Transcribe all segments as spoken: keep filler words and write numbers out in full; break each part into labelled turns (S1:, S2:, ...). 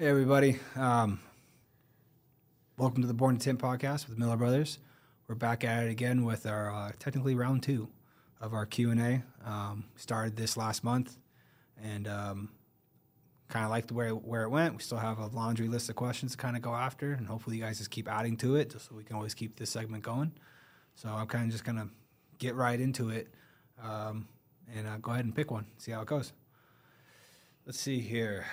S1: Hey, everybody. Um, welcome to the Born to Tint podcast with Miller Brothers. We're back at it again with our uh, technically round two of our Q and A. Um, started this last month and um, kind of liked the way where it went. We still have a laundry list of questions to kind of go after, and hopefully you guys just keep adding to it just so we can always keep this segment going. So I'm kind of just going to get right into it um, and uh, go ahead and pick one, see how it goes. Let's see here.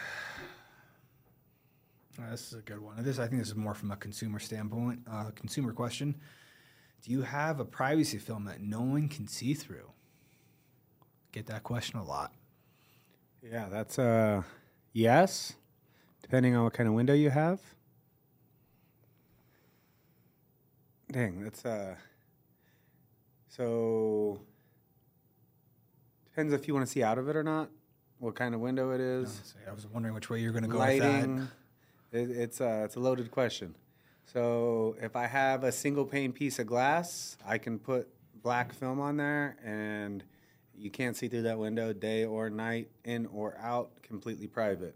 S1: Uh, this is a good one. This, I think this is more from a consumer standpoint. Uh, consumer question. Do you have a privacy film that no one can see through? Get that question a lot.
S2: Yeah, that's a yes, depending on what kind of window you have. Dang, that's uh so depends if you want to see out of it or not, what kind of window it is.
S1: I was wondering which way you're going to go
S2: Lighting,
S1: with that.
S2: It, it's a, it's a loaded question. So if I have a single pane piece of glass, I can put black film on there, and you can't see through that window day or night, in or out, completely private.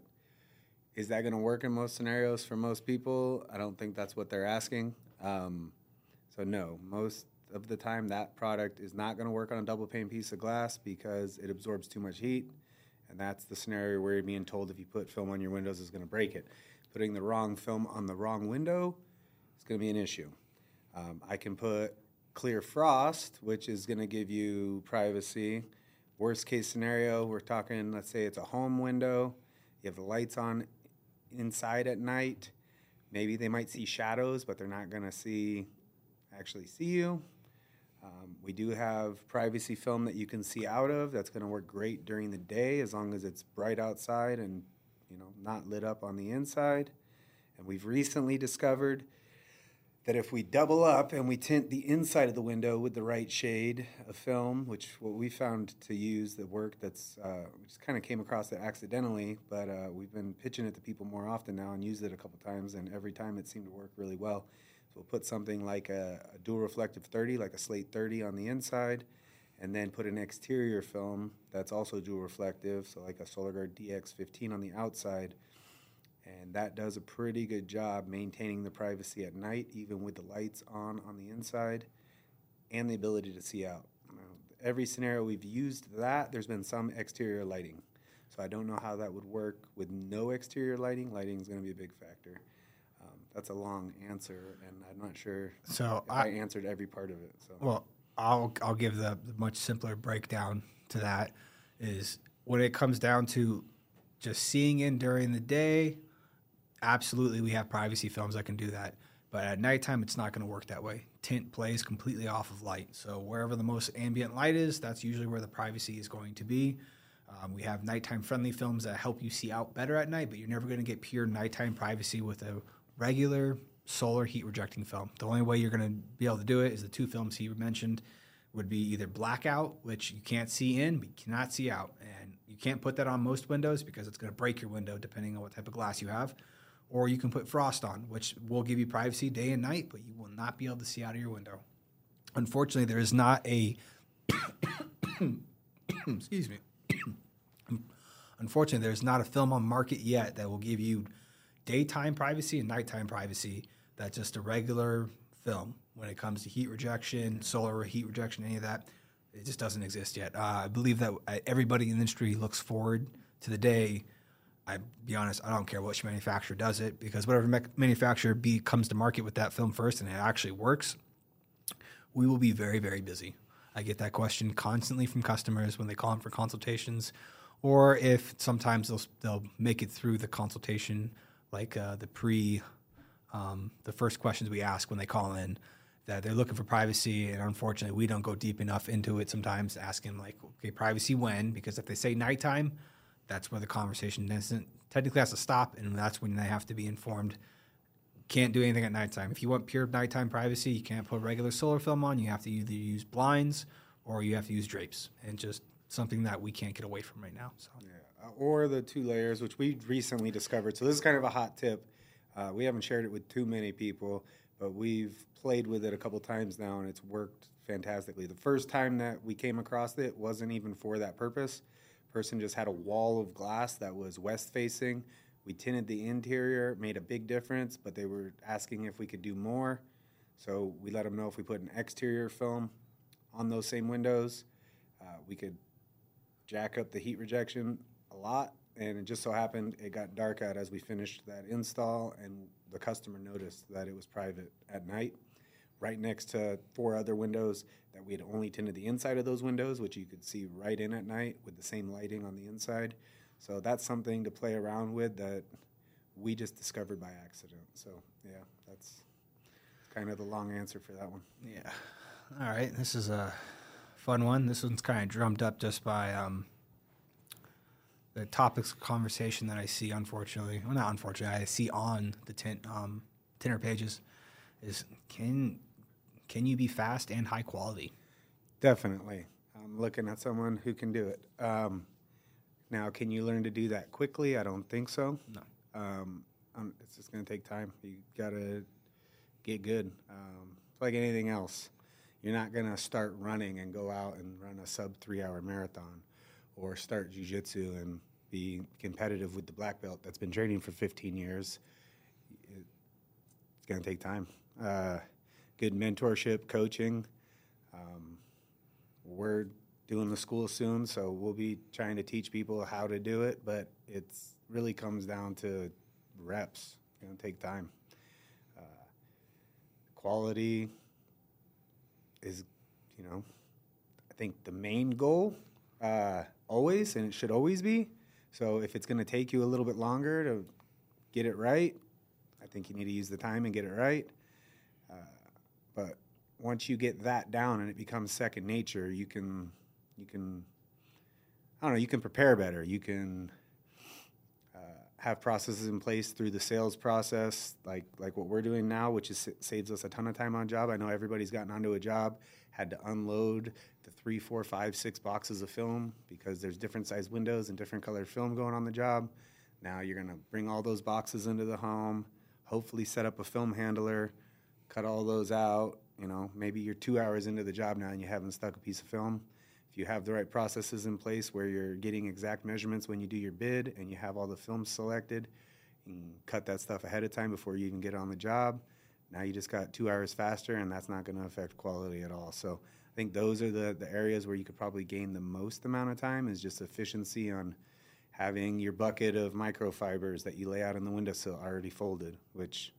S2: Is that going to work in most scenarios for most people? I don't think that's what they're asking. Um, so no, most of the time that product is not going to work on a double pane piece of glass because it absorbs too much heat, and that's the scenario where you're being told if you put film on your windows is going to break it. Putting the wrong film on the wrong window is going to be an issue. Um, I can put clear frost, which is going to give you privacy. Worst case scenario, we're talking, let's say it's a home window. You have the lights on inside at night. Maybe they might see shadows, but they're not going to see actually see you. Um, we do have privacy film that you can see out of. That's going to work great during the day as long as it's bright outside and you know, not lit up on the inside. And we've recently discovered that if we double up and we tint the inside of the window with the right shade of film, which what we found to use that work, that's uh, we just kind of came across it accidentally, but uh, we've been pitching it to people more often now and used it a couple times, and every time it seemed to work really well. So we'll put something like a, a dual reflective thirty, like a slate thirty on the inside, and then put an exterior film that's also dual reflective, so like a SolarGuard D X fifteen on the outside. And that does a pretty good job maintaining the privacy at night, even with the lights on on the inside, and the ability to see out. Now, every scenario we've used that, there's been some exterior lighting. So I don't know how that would work with no exterior lighting. Lighting is going to be a big factor. Um, that's a long answer, and I'm not sure
S1: So
S2: if
S1: I,
S2: I answered every part of it. So.
S1: Well, I'll I'll give the, the much simpler breakdown to that. Is when it comes down to just seeing in during the day, absolutely we have privacy films that can do that. But at nighttime, it's not going to work that way. Tint plays completely off of light. So wherever the most ambient light is, that's usually where the privacy is going to be. Um, we have nighttime friendly films that help you see out better at night, but you're never going to get pure nighttime privacy with a regular solar heat rejecting film. The only way you're going to be able to do it is the two films he mentioned would be either blackout, which you can't see in, but you cannot see out. And you can't put that on most windows because it's going to break your window depending on what type of glass you have. Or you can put frost on, which will give you privacy day and night, but you will not be able to see out of your window. Unfortunately, there is not a excuse me. Unfortunately, there's not a film on market yet that will give you daytime privacy and nighttime privacy. That's just a regular film. When it comes to heat rejection, solar heat rejection, any of that, it just doesn't exist yet. Uh, I believe that everybody in the industry looks forward to the day. I be honest, I don't care which manufacturer does it, because whatever me- manufacturer B comes to market with that film first and it actually works, we will be very, very busy. I get that question constantly from customers when they call in for consultations, or if sometimes they'll they'll make it through the consultation, like uh, the pre, um, the first questions we ask when they call in, that they're looking for privacy, and unfortunately we don't go deep enough into it sometimes, asking like, okay, privacy when? Because if they say nighttime, that's where the conversation doesn't, technically has to stop, and that's when they have to be informed. Can't do anything at nighttime. If you want pure nighttime privacy, you can't put regular solar film on. You have to either use blinds or you have to use drapes, and just something that we can't get away from right now. So.
S2: Yeah, or the two layers, which we recently discovered. So this is kind of a hot tip. Uh, we haven't shared it with too many people, but we've played with it a couple times now, and it's worked fantastically. The first time that we came across it wasn't even for that purpose. Person just had a wall of glass that was west facing We tinted the interior, made a big difference, but they were asking if we could do more. So we let them know if we put an exterior film on those same windows, uh, we could jack up the heat rejection a lot. And it just so happened it got dark out as we finished that install, and the customer noticed that it was private at night, right next to four other windows that we had only tinted the inside of those windows, which you could see right in at night with the same lighting on the inside. So that's something to play around with that we just discovered by accident. So, yeah, that's kind of the long answer for that one.
S1: Yeah. All right. This is a fun one. This one's kind of drummed up just by um, the topics of conversation that I see, unfortunately. Well, not unfortunately. I see on the tint, um, tinner pages is can can you be fast and high quality? Definitely.
S2: I'm looking at someone who can do it. Um, now, can you learn to do that quickly? I don't think so.
S1: No.
S2: Um, um, it's just going to take time. You got to get good. Um, it's like anything else. You're not going to start running and go out and run a sub three-hour marathon or start jiu-jitsu and be competitive with the black belt that's been training for fifteen years. It's going to take time. Uh, good mentorship, coaching. Um, we're doing the school soon, so we'll be trying to teach people how to do it, but it's really comes down to reps. It's going to take time. Uh, quality is, you know, I think the main goal uh, always, and it should always be. So if it's going to take you a little bit longer to get it right, I think you need to use the time and get it right. Uh, but once you get that down and it becomes second nature, you can, you can, I don't know, you can prepare better. You can uh, have processes in place through the sales process, like like what we're doing now, which is saves us a ton of time on job. I know everybody's gotten onto a job, had to unload the three, four, five, six boxes of film because there's different size windows and different colored film going on the job. Now you're going to bring all those boxes into the home, hopefully set up a film handler, cut all those out. You know, maybe you're two hours into the job now and you haven't stuck a piece of film. If you have the right processes in place where you're getting exact measurements when you do your bid and you have all the films selected, you can cut that stuff ahead of time before you even get on the job. Now you just got two hours faster, and that's not going to affect quality at all. So I think those are the, the areas where you could probably gain the most amount of time is just efficiency on having your bucket of microfibers that you lay out in the windowsill already folded, which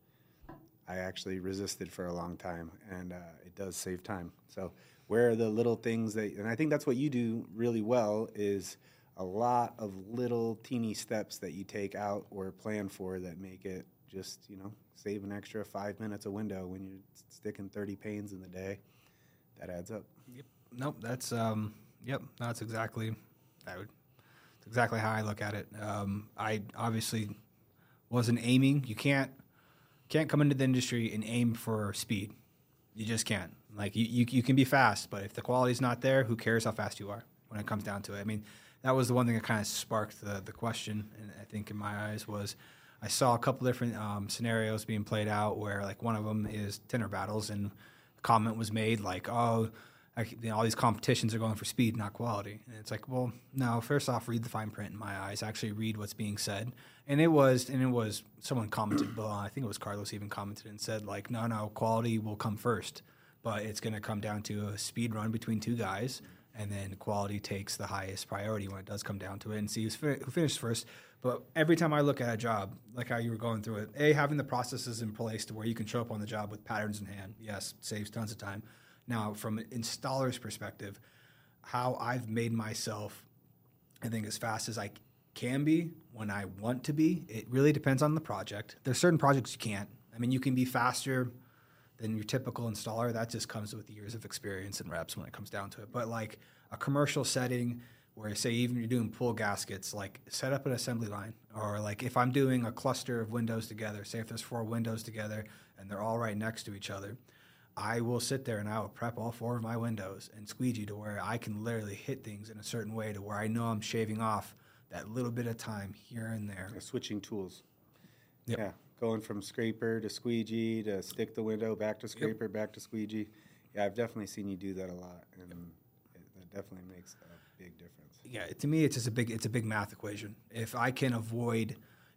S2: I actually resisted for a long time, and uh, it does save time. So where are the little things that, and I think that's what you do really well, is a lot of little teeny steps that you take out or plan for that make it just, you know, save an extra five minutes a window when you're sticking thirty panes in the day. That adds up.
S1: Yep. Nope. That's um. Yep. That's exactly. I would. That's exactly how I look at it. Um. I obviously wasn't aiming. You can't can't come into the industry and aim for speed. You just can't. Like you, you, you can be fast, but if the quality's not there, who cares how fast you are when it comes down to it? I mean, that was the one thing that kind of sparked the the question, and I think in my eyes was. I saw a couple different um, scenarios being played out where, like, one of them is tinner battles, and a comment was made like, "Oh, I, you know, all these competitions are going for speed, not quality." And it's like, well, no. First off, read the fine print. In my eyes, actually read what's being said. And it was, and it was someone commented. Well, I think it was Carlos even commented and said like, "No, no, quality will come first, but it's going to come down to a speed run between two guys." And then quality takes the highest priority when it does come down to it, and see who's fi- who finished first. But every time I look at a job, like how you were going through it, A, having the processes in place to where you can show up on the job with patterns in hand, yes, saves tons of time. Now, from an installer's perspective, how I've made myself, I think, as fast as I can be when I want to be, it really depends on the project. There's certain projects you can't. I mean, you can be faster than your typical installer. That just comes with years of experience and reps when it comes down to it. But like a commercial setting where, say, even you're doing pull gaskets, like set up an assembly line. Or like if I'm doing a cluster of windows together, say if there's four windows together and they're all right next to each other, I will sit there and I will prep all four of my windows and squeegee to where I can literally hit things in a certain way to where I know I'm shaving off that little bit of time here and there.
S2: Yeah, switching tools.
S1: Yep.
S2: Yeah, going from scraper to squeegee to stick the window, back to scraper, yep. back to squeegee. Yeah, I've definitely seen you do that a lot, and it, that definitely makes a big difference.
S1: Yeah, to me, it's just a big it's a big math equation. If I can avoid,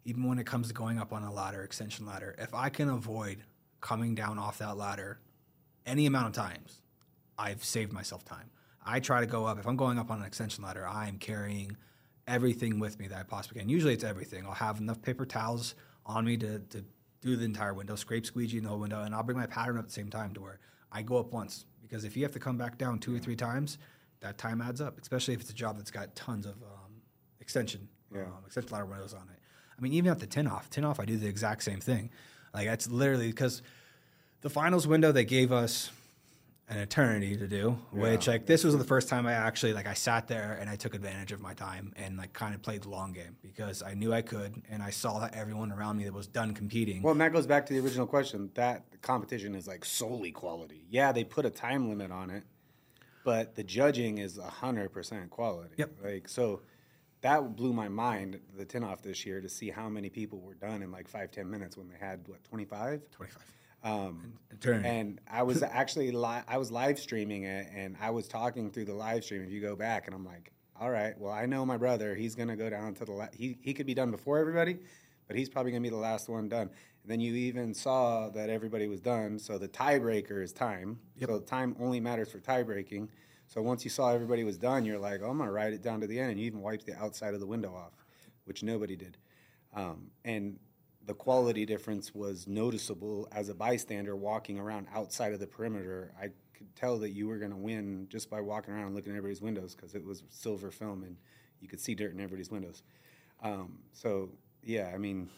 S1: even when it comes to going up on a ladder, extension ladder, if I can avoid coming down off that ladder any amount of times, I've saved myself time. I try to go up. If I'm going up on an extension ladder, I am carrying everything with me that I possibly can. Usually it's everything. I'll have enough paper towels on me to, to do the entire window, scrape squeegee in the whole window, and I'll bring my pattern up at the same time to where I go up once. Because if you have to come back down two or three times, that time adds up, especially if it's a job that's got tons of um, extension,
S2: yeah.
S1: um, extension ladder windows on it. I mean, even at the tin off, tin off, I do the exact same thing. Like that's literally because the finals window they gave us an eternity to do, yeah. which like this was the first time I actually like I sat there and I took advantage of my time and like kind of played the long game because I knew I could and I saw that everyone around me that was done competing.
S2: Well, and that goes back to the original question. That competition is like solely quality. Yeah, they put a time limit on it, but the judging is one hundred percent quality.
S1: Yep.
S2: Like so that blew my mind, the tin off this year, to see how many people were done in like five, ten minutes when they had what, twenty-five?
S1: twenty-five.
S2: Um, and I was actually li- I was live streaming it, and I was talking through the live stream. If you go back, and I'm like, all right, well, I know my brother. He's gonna go down to the la- he he could be done before everybody, but he's probably gonna be the last one done. And then you even saw that everybody was done. So the tiebreaker is time.
S1: Yep.
S2: So time only matters for tie breaking. So once you saw everybody was done, you're like, oh, I'm gonna ride it down to the end, and you even wiped the outside of the window off, which nobody did. Um, and the quality difference was noticeable as a bystander walking around outside of the perimeter. I could tell that you were going to win just by walking around and looking at everybody's windows because it was silver film and you could see dirt in everybody's windows. Um, so, yeah, I mean,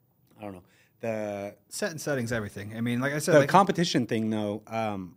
S2: I don't know. The
S1: set and settings, everything. I mean, like I said,
S2: the
S1: like,
S2: competition thing, though, um,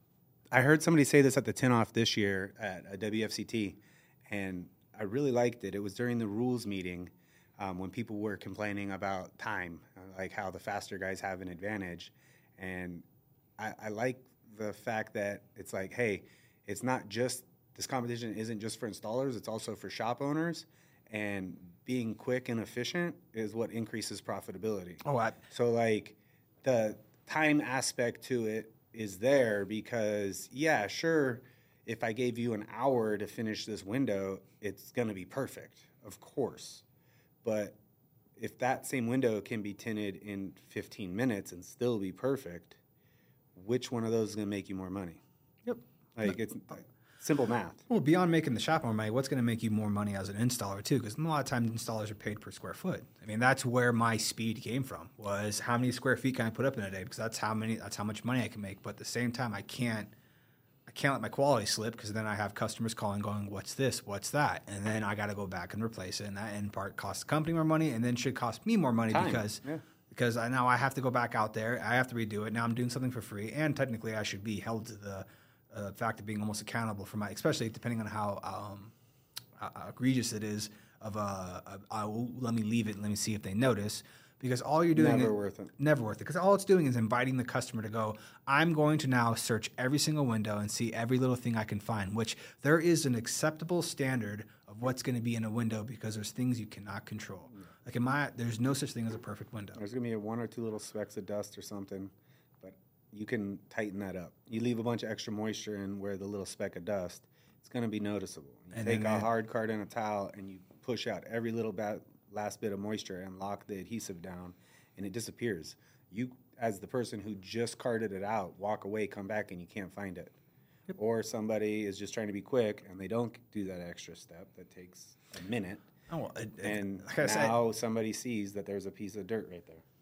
S2: I heard somebody say this at the tin off this year at a W F C T, and I really liked it. It was during the rules meeting. Um, when people were complaining about time, uh, like how the faster guys have an advantage. And I, I like the fact that it's like, hey, it's not just, this competition isn't just for installers, it's also for shop owners. And being quick and efficient is what increases profitability.
S1: Oh, I,
S2: So, like, the time aspect to it is there because, yeah, sure, if I gave you an hour to finish this window, it's going to be perfect, of course. But if that same window can be tinted in fifteen minutes and still be perfect, which one of those is going to make you more money?
S1: Yep.
S2: Like, it's like, simple math.
S1: Well, beyond making the shop more money, what's going to make you more money as an installer too? Because a lot of times installers are paid per square foot. I mean, that's where my speed came from, was how many square feet can I put up in a day? Because that's how many, that's how much money I can make. But at the same time, I can't, I can't let my quality slip because then I have customers calling, going, "What's this? What's that?" And then I got to go back and replace it, and that in part costs the company more money, and then should cost me more money
S2: Time.
S1: because
S2: Yeah.
S1: because I, now I have to go back out there, I have to redo it. Now I'm doing something for free, and technically I should be held to the uh, fact of being almost accountable for my, especially depending on how um, uh, egregious it is. Of uh, uh, uh, let me leave it, and let me see if they notice. Because all you're doing
S2: Never
S1: is
S2: worth it.
S1: Never worth it. Because all it's doing is inviting the customer to go, I'm going to now search every single window and see every little thing I can find, which there is an acceptable standard of what's going to be in a window because there's things you cannot control. Yeah. Like in my, there's no such thing as a perfect window.
S2: There's going to be a one or two little specks of dust or something, but you can tighten that up. You leave a bunch of extra moisture in where the little speck of dust, it's going to be noticeable. You
S1: And
S2: take
S1: then
S2: a
S1: that-
S2: hard card and a towel and you push out every little bat, last bit of moisture and lock the adhesive down, and it disappears. You, as the person who just carded it out, walk away, come back, and you can't find it. Yep. Or somebody is just trying to be quick, and they don't do that extra step that takes a minute.
S1: Oh, well, it, it,
S2: And
S1: like I said,
S2: now somebody sees that there's a piece of dirt right there.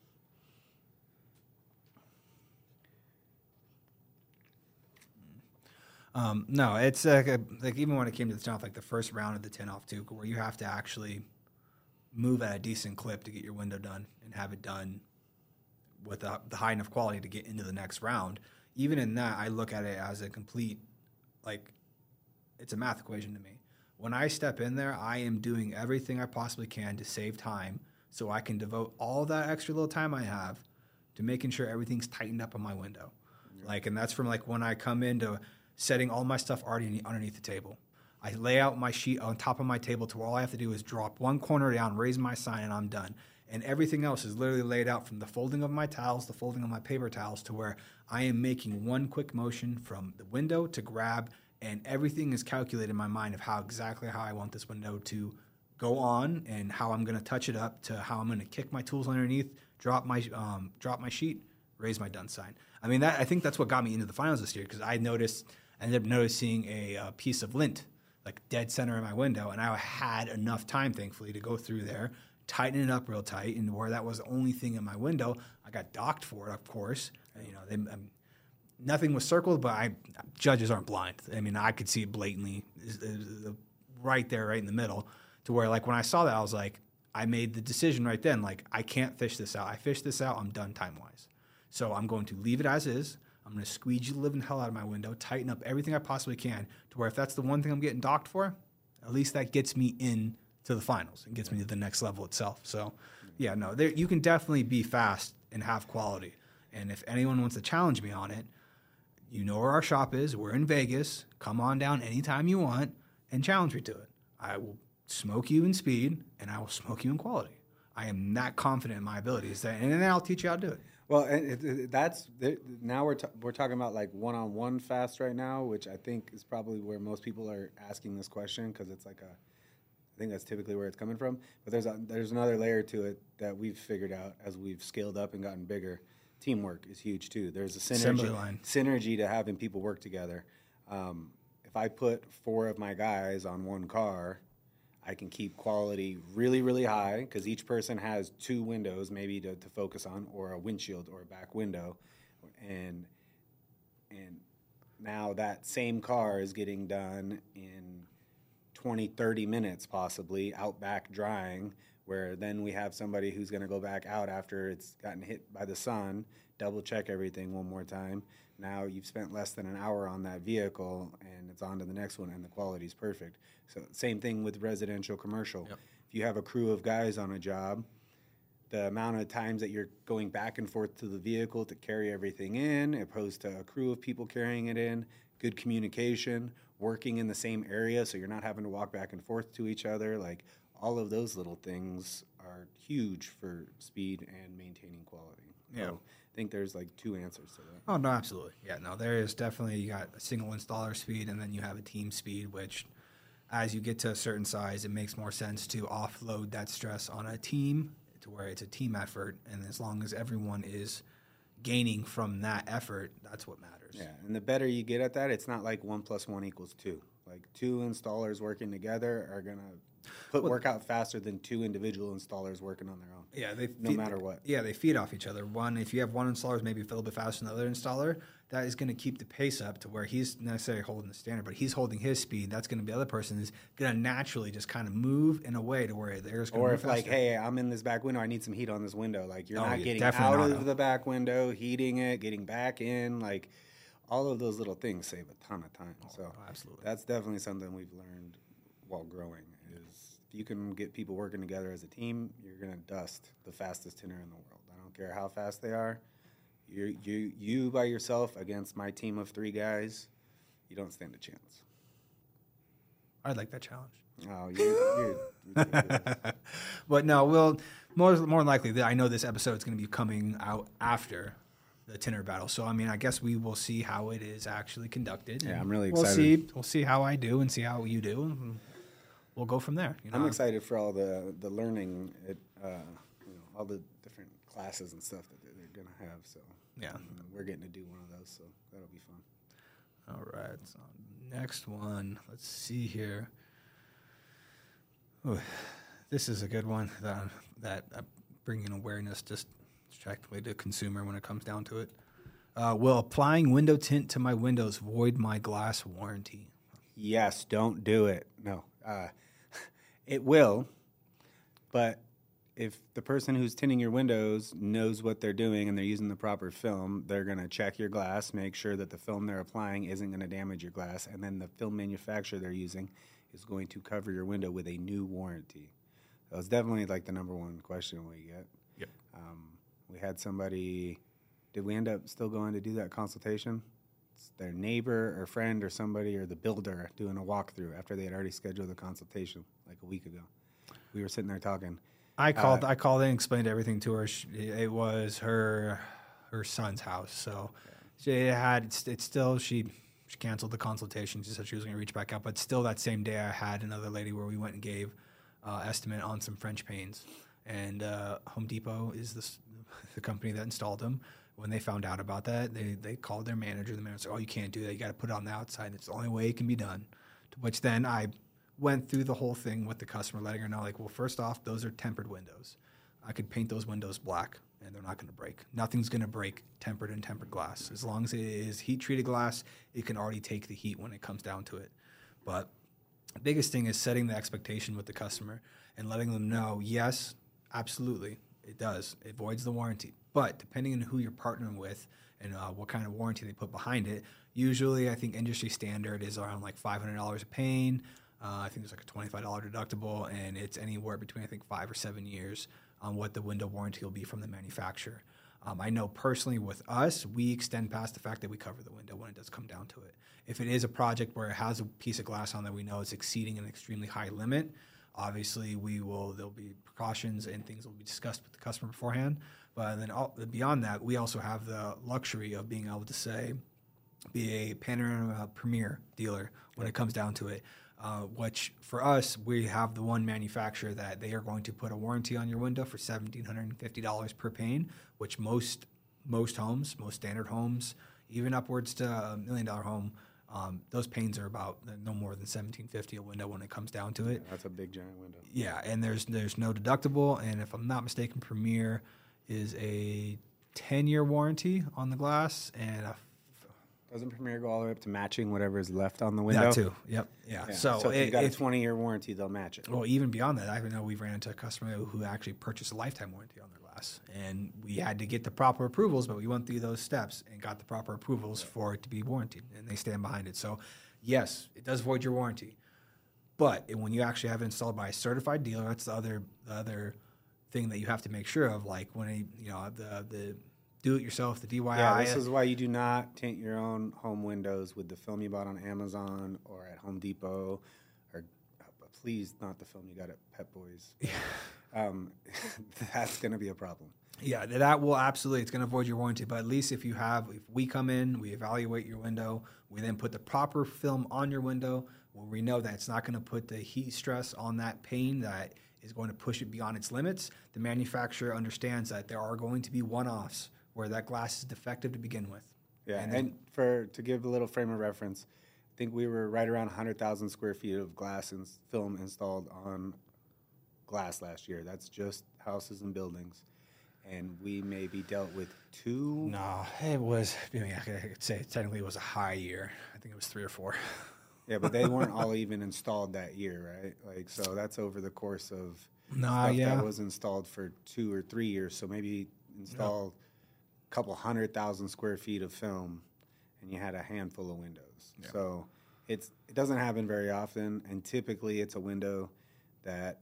S1: Um, no, it's like, a, like even when it came to the tin off, like the first round of the tin off too, where you have to actually move at a decent clip to get your window done and have it done with the, the high enough quality to get into the next round. Even in that, I look at it as a complete, like, it's a math equation to me. When I step in there, I am doing everything I possibly can to save time so I can devote all that extra little time I have to making sure everything's tightened up on my window. Yeah. Like, and that's from like when I come into setting all my stuff already underneath the table. I lay out my sheet on top of my table to where all I have to do is drop one corner down, raise my sign, and I'm done. And everything else is literally laid out from the folding of my towels, the folding of my paper towels, to where I am making one quick motion from the window to grab, and everything is calculated in my mind of how exactly how I want this window to go on and how I'm going to touch it up to how I'm going to kick my tools underneath, drop my um, drop my sheet, raise my done sign. I mean, that I think that's what got me into the finals this year because I noticed, I ended up noticing a, a piece of lint like dead center in my window, and I had enough time, thankfully, to go through there, tighten it up real tight, and where that was the only thing in my window, I got docked for it, of course. And, you know, they, um, nothing was circled, but I judges aren't blind. I mean, I could see it blatantly, it was right there, right in the middle, to where like when I saw that, I was like, I made the decision right then, like I can't fish this out. I fish this out, I'm done time wise. So I'm going to leave it as is. I'm going to squeegee the living hell out of my window, tighten up everything I possibly can to where if that's the one thing I'm getting docked for, at least that gets me in to the finals and gets me to the next level itself. So, yeah, no, there, you can definitely be fast and have quality. And if anyone wants to challenge me on it, you know where our shop is. We're in Vegas. Come on down anytime you want and challenge me to it. I will smoke you in speed, and I will smoke you in quality. I am that confident in my abilities, that, and then I'll teach you how to do it.
S2: Well, it, it, that's now we're t- we're talking about like one-on-one fast right now, which I think is probably where most people are asking this question because it's like a, I think that's typically where it's coming from. But there's a, there's another layer to it that we've figured out as we've scaled up and gotten bigger. Teamwork is huge too. There's a synergy synergy to having people work together. Um, if I put four of my guys on one car, I can keep quality really, really high because each person has two windows maybe to, to focus on, or a windshield or a back window, and and now that same car is getting done in twenty, thirty minutes possibly out back drying, where then we have somebody who's going to go back out after it's gotten hit by the sun, double check everything one more time. Now you've spent less than an hour on that vehicle, and it's on to the next one, and the quality's perfect. So same thing with residential, commercial. Yep. If you have a crew of guys on a job, the amount of times that you're going back and forth to the vehicle to carry everything in, opposed to a crew of people carrying it in, good communication, working in the same area so you're not having to walk back and forth to each other, like all of those little things are huge for speed and maintaining quality.
S1: Yeah.
S2: So I think there's like two answers to that.
S1: Oh, no, absolutely. Yeah, no, there is definitely, you got a single installer speed and then you have a team speed, which as you get to a certain size, it makes more sense to offload that stress on a team to where it's a team effort. And as long as everyone is gaining from that effort, that's what matters.
S2: Yeah, and the better you get at that, it's not like one plus one equals two. Like two installers working together are going to put well, work out faster than two individual installers working on their own.
S1: Yeah, they
S2: no
S1: feed,
S2: matter what.
S1: Yeah, they feed off each other. One, if you have one installer maybe a little bit faster than the other installer, that is going to keep the pace up to where he's not necessarily holding the standard, but he's holding his speed. That's going to be the other person is going to naturally just kind of move in a way to where theirs going to
S2: Or
S1: move
S2: if
S1: faster.
S2: like, hey, I'm in this back window, I need some heat on this window. Like you're
S1: oh,
S2: not
S1: yeah,
S2: getting out
S1: not,
S2: of
S1: no.
S2: the back window, heating it, getting back in, like all of those little things save a ton of time.
S1: Oh,
S2: so
S1: absolutely.
S2: That's definitely something we've learned while growing is if you can get people working together as a team, you're going to dust the fastest tinner in the world. I don't care how fast they are. You you you by yourself against my team of three guys, you don't stand a chance.
S1: I'd like that challenge.
S2: Oh, you're, you're
S1: But no, we'll more more than likely. I know this episode is going to be coming out after the tinner battle, so I mean, I guess we will see how it is actually conducted.
S2: Yeah, I'm really
S1: we'll
S2: excited.
S1: See, we'll see how I do and see how you do, and we'll go from there. You know?
S2: I'm excited for all the the learning, at, uh, you know, all the different classes and stuff that they're, they're going to have. So
S1: yeah,
S2: um, we're getting to do one of those, so that'll be fun.
S1: All right, so next one. Let's see here. Ooh, this is a good one that that uh, bringing awareness just strictly to consumer when it comes down to it. Uh, will applying window tint to my windows void my glass warranty?
S2: Yes, don't do it. No, uh, it will, but if the person who's tinting your windows knows what they're doing and they're using the proper film, they're going to check your glass, make sure that the film they're applying isn't going to damage your glass, and then the film manufacturer they're using is going to cover your window with a new warranty. So it's definitely like the number one question we get.
S1: Yep.
S2: Um, we had somebody, did we end up still going to do that consultation? It's their neighbor or friend or somebody or the builder doing a walkthrough after they had already scheduled the consultation like a week ago. We were sitting there talking.
S1: I called.
S2: Uh,
S1: I called in and explained everything to her. She, it was her her son's house, so she had. It's, it's still she. She canceled the consultation. She said she was going to reach back out, but still that same day I had another lady where we went and gave uh, estimate on some French panes. And uh, Home Depot is this, the company that installed them. When they found out about that, they, they called their manager. The manager said, oh, you can't do that. You got to put it on the outside. It's the only way it can be done. To which then I went through the whole thing with the customer, letting her know, like, well, first off, those are tempered windows. I could paint those windows black, and they're not going to break. Nothing's going to break tempered and tempered glass. As long as it is heat-treated glass, it can already take the heat when it comes down to it. But the biggest thing is setting the expectation with the customer and letting them know, yes, absolutely, it does. It voids the warranty. But depending on who you're partnering with and uh, what kind of warranty they put behind it, usually I think industry standard is around like five hundred dollars a pane. Uh, I think there's like a twenty-five dollars deductible, and it's anywhere between, I think, five or seven years on what the window warranty will be from the manufacturer. Um, I know personally with us, we extend past the fact that we cover the window when it does come down to it. If it is a project where it has a piece of glass on that we know is exceeding an extremely high limit, obviously we will, there'll be precautions and things will be discussed with the customer beforehand. But then all, beyond that, we also have the luxury of being able to say, be a Panorama Premier dealer when it comes down to it. Uh, which for us, we have the one manufacturer that they are going to put a warranty on your window for one thousand seven hundred fifty dollars per pane, which most most homes, most standard homes, even upwards to a million dollar home, um, those panes are about no more than seventeen fifty a window when it comes down to it.
S2: Yeah, that's a big giant window.
S1: Yeah, and there's there's no deductible, and if I'm not mistaken, Premier is a ten year warranty on the glass, and a
S2: Doesn't Premier go all the way up to matching whatever is left on the window?
S1: that too. Yep. Yeah.
S2: Yeah.
S1: So,
S2: So, if
S1: it,
S2: you got
S1: if,
S2: a twenty-year warranty, they'll match it.
S1: well, even beyond that, I know we've ran into a customer who actually purchased a lifetime warranty on their glass, and we had to get the proper approvals, but we went through those steps and got the proper approvals for it to be warranted, and they stand behind it. So, yes, it does void your warranty, but when you actually have it installed by a certified dealer, that's the other the other thing that you have to make sure of. Like when a, you know the the do-it-yourself, the D I Y.
S2: Yeah, this is why you do not tint your own home windows with the film you bought on Amazon or at Home Depot, or uh, please not the film you got at Pep Boys. um, that's going to be a problem.
S1: Yeah, that will absolutely, it's going to void your warranty. But at least if you have, if we come in, we evaluate your window, we then put the proper film on your window, where we know that it's not going to put the heat stress on that pane that is going to push it beyond its limits. The manufacturer understands that there are going to be one-offs where that glass is defective to begin with.
S2: Yeah,
S1: and,
S2: and,
S1: then,
S2: for to give a little frame of reference, I think we were right around one hundred thousand square feet of glass and film installed on glass last year. That's just houses and buildings. And we maybe dealt with two.
S1: no, it was, I mean, I could say technically it was a high year. I think it was three or four.
S2: Yeah, but they weren't all even installed that year, right? Like, so that's over the course of
S1: Nah,
S2: stuff
S1: yeah.
S2: that was installed for two or three years. So maybe install a couple hundred thousand square feet of film, and you had a handful of windows.
S1: Yeah.
S2: So it's it doesn't happen very often, and typically it's a window that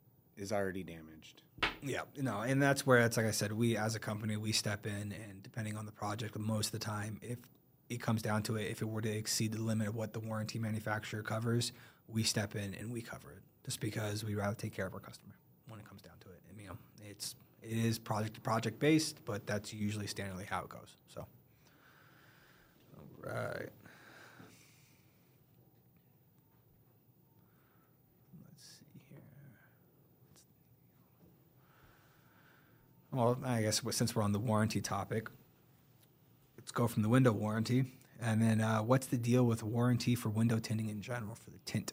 S2: is already damaged.
S1: Yeah, no, and that's where it's like I said, we as a company, we step in, and depending on the project, most of the time, if it comes down to it, if it were to exceed the limit of what the warranty manufacturer covers, we step in and we cover it, just because we rather take care of our customer when it comes down to it. And, you know, it's it is project to project based, but that's usually standardly how it goes. So, all right. Let's see here. Well, I guess since we're on the warranty topic, let's go from the window warranty. And then uh, what's the deal with warranty for window tinting in general for the tint?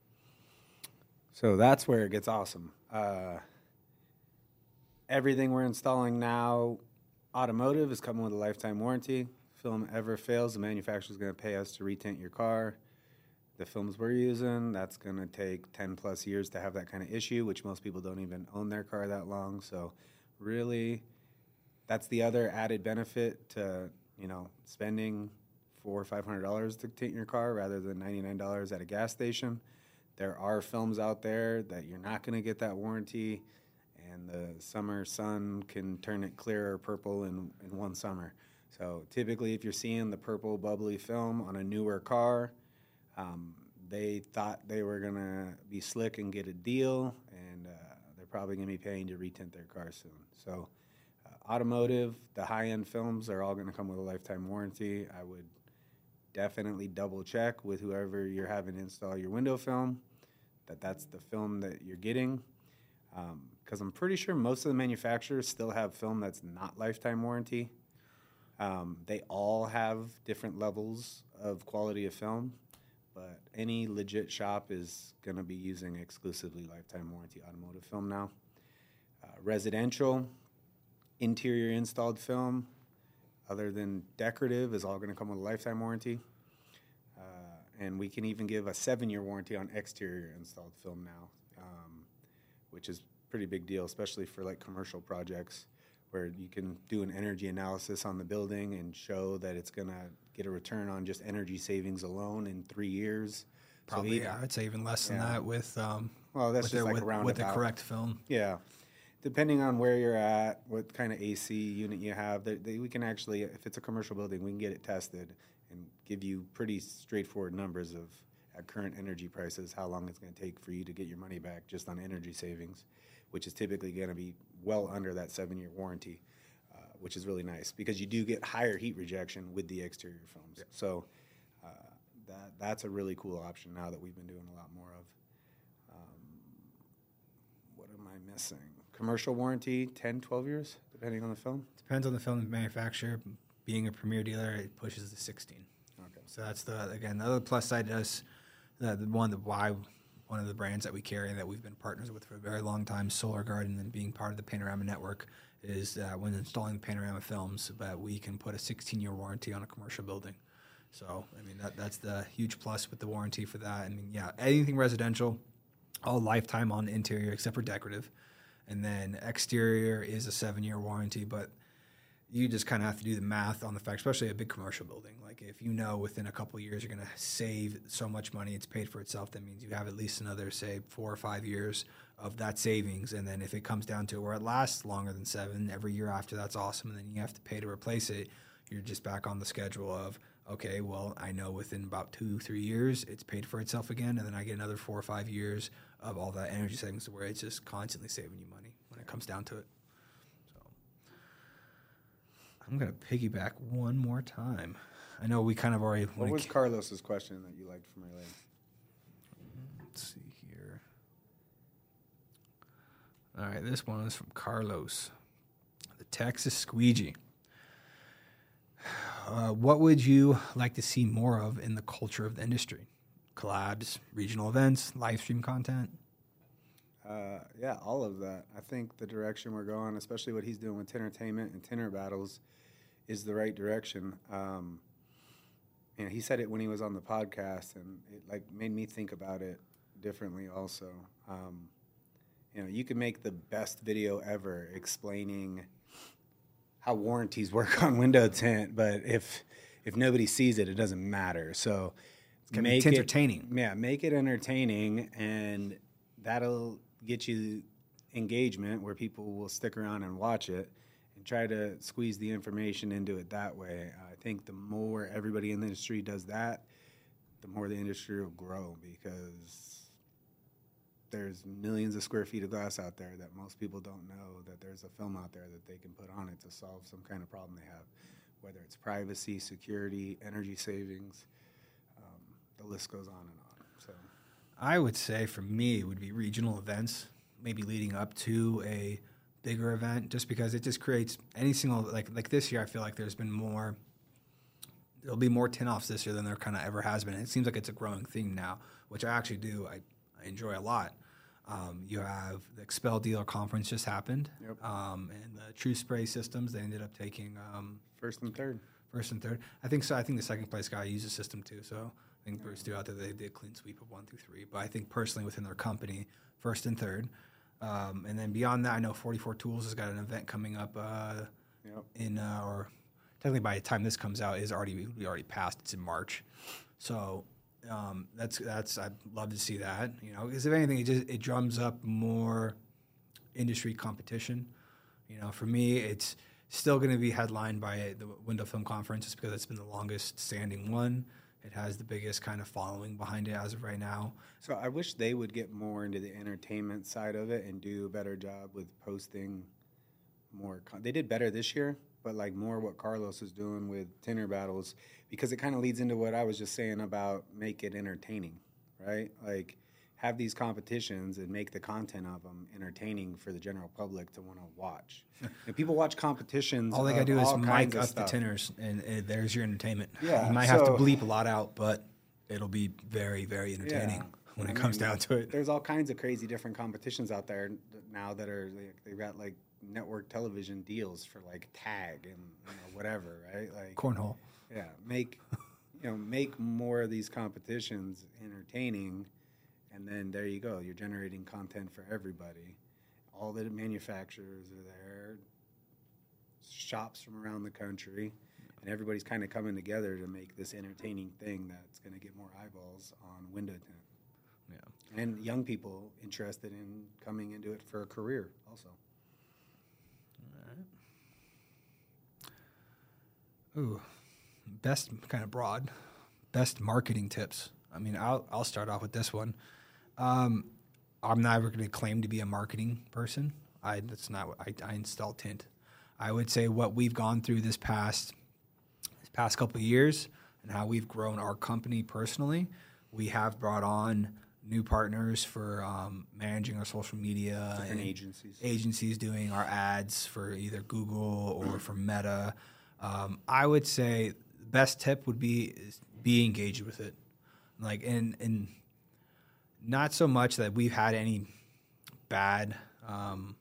S2: So that's where it gets awesome. Uh, everything we're installing now, automotive, is coming with a lifetime warranty. Film ever fails, the manufacturer's going to pay us to retint your car. The films we're using, that's going to take ten plus years to have that kind of issue, which most people don't even own their car that long. So really, that's the other added benefit to, you know, spending four or five hundred dollars to tint your car rather than ninety-nine dollars at a gas station. There are films out there that you're not going to get that warranty, and the summer sun can turn it clear or purple in, in one summer. So typically, if you're seeing the purple bubbly film on a newer car, um, they thought they were going to be slick and get a deal, and uh, they're probably going to be paying to retint their car soon. So uh, automotive, the high-end films are all going to come with a lifetime warranty. I would definitely double check with whoever you're having install your window film that that's the film that you're getting. Because um, I'm pretty sure most of the manufacturers still have film that's not lifetime warranty. Um, they all have different levels of quality of film, but any legit shop is going to be using exclusively lifetime warranty automotive film now. Uh, residential, interior installed film, other than decorative, is all going to come with a lifetime warranty. Uh, and we can even give a seven-year warranty on exterior installed film now, um, which is a pretty big deal, especially for like commercial projects where you can do an energy analysis on the building and show that it's going to get a return on just energy savings alone in three years.
S1: Probably, so even, yeah, I'd say even less than yeah. that with um,
S2: well, that's
S1: with,
S2: just
S1: the,
S2: like
S1: with, with the correct film.
S2: Yeah. Depending on where you're at, what kind of A C unit you have, they, they, we can actually, if it's a commercial building, we can get it tested and give you pretty straightforward numbers of, at current energy prices, how long it's going to take for you to get your money back just on energy savings, which is typically going to be well under that seven-year warranty, uh, which is really nice because you do get higher heat rejection with the exterior films. Yeah. So uh, that that's a really cool option now that we've been doing a lot more of. Um, what am I missing? Commercial warranty, ten, twelve years, depending on the film?
S1: Depends on the film manufacturer. Being a premier dealer, it pushes to sixteen. Okay. So that's the, again, the other plus side to us, the, the one that why one of the brands that we carry that we've been partners with for a very long time, Solar Garden, and being part of the Panorama Network, is uh, when installing the Panorama films, that we can put a sixteen-year warranty on a commercial building. So, I mean, that that's the huge plus with the warranty for that. I mean, yeah, anything residential, all lifetime on interior except for decorative. And then exterior is a seven-year warranty, but you just kind of have to do the math on the fact, especially a big commercial building. Like if you know within a couple of years you're going to save so much money, it's paid for itself, that means you have at least another, say, four or five years of that savings. And then if it comes down to where it lasts longer than seven, every year after, that's awesome. And then you have to pay to replace it. You're just back on the schedule of, okay, well, I know within about two, three years it's paid for itself again. And then I get another four or five years of all that energy savings where it's just constantly saving you money when it comes down to it. I'm going to piggyback one more time. I know we kind of already...
S2: What was Carlos's question that you liked from earlier?
S1: Let's see here. All right, this one is from Carlos. The Texas Squeegee. Uh, what would you like to see more of in the culture of the industry? Collabs, regional events, live stream content?
S2: Uh, yeah, all of that. I think the direction we're going, especially what he's doing with Tinnertainment and Tinner Battles, is the right direction. Um, and he said it when he was on the podcast, and it like made me think about it differently also. Um, you know, you can make the best video ever explaining how warranties work on window tint, but if if nobody sees it, it doesn't matter. So
S1: it's gonna make it entertaining.
S2: Yeah, make it entertaining, and that'll get you engagement where people will stick around and watch it. And try to squeeze the information into it that way. I think the more everybody in the industry does that, the more the industry will grow, because there's millions of square feet of glass out there that most people don't know that there's a film out there that they can put on it to solve some kind of problem they have, whether it's privacy, security, energy savings. Um, the list goes on and on. So,
S1: I would say for me it would be regional events, maybe leading up to a bigger event, just because it just creates any single, like like this year, I feel like there's been more, there'll be more tin-offs this year than there kind of ever has been. And it seems like it's a growing theme now, which I actually do, I, I enjoy a lot. Um, you have the Expel Dealer Conference just happened,
S2: yep.
S1: um, and the True Spray Systems, they ended up taking um,
S2: first and third.
S1: First and third. I think so. I think the second place guy used the system too, so I think Bruce threw out there they did a clean sweep of one through three. But I think personally within their company, first and third. Um, and then beyond that, I know forty-four Tools has got an event coming up uh,
S2: yep.
S1: in, uh, or technically by the time this comes out, is already we already passed. It's in March, so um, that's that's I'd love to see that. You know, because if anything, it just it drums up more industry competition. You know, for me, it's still going to be headlined by the Window Film Conference, just because it's been the longest standing one. It has the biggest kind of following behind it as of right now.
S2: So I wish they would get more into the entertainment side of it and do a better job with posting more. Con- they did better this year, but like more what Carlos is doing with Tinner Battles, because it kind of leads into what I was just saying about make it entertaining, right? Like have these competitions and make the content of them entertaining for the general public to want to watch. And people watch competitions.
S1: All they got to
S2: of
S1: do is
S2: all
S1: mic
S2: kinds of
S1: up the
S2: stuff.
S1: tinners, and uh, there's your entertainment.
S2: Yeah,
S1: You might have to
S2: so-
S1: bleep a lot out, but it'll be very, very entertaining
S2: Yeah.
S1: when
S2: I
S1: it comes
S2: mean,
S1: down to it.
S2: There's all kinds of crazy different competitions out there now that are like, they've got like network television deals for like tag and you know, whatever, right? Like
S1: Cornhole.
S2: yeah, make you know make more of these competitions entertaining, and then there you go. You're generating content for everybody. All the manufacturers are there, shops from around the country, and everybody's kind of coming together to make this entertaining thing that's going to get more eyeballs on window tint.
S1: Yeah.
S2: And young people interested in coming into it for a career also.
S1: Ooh, best kind of broad, best marketing tips. I mean, I'll I'll start off with this one. Um, I'm never going to claim to be a marketing person. I that's not what I, I install tint. I would say what we've gone through this past this past couple of years and how we've grown our company personally. We have brought on new partners for um, managing our social media.
S2: Different
S1: and
S2: agencies.
S1: Agencies doing our ads for either Google or for Meta. Um, I would say the best tip would be is be engaged with it. Like, and, and not so much that we've had any bad, um,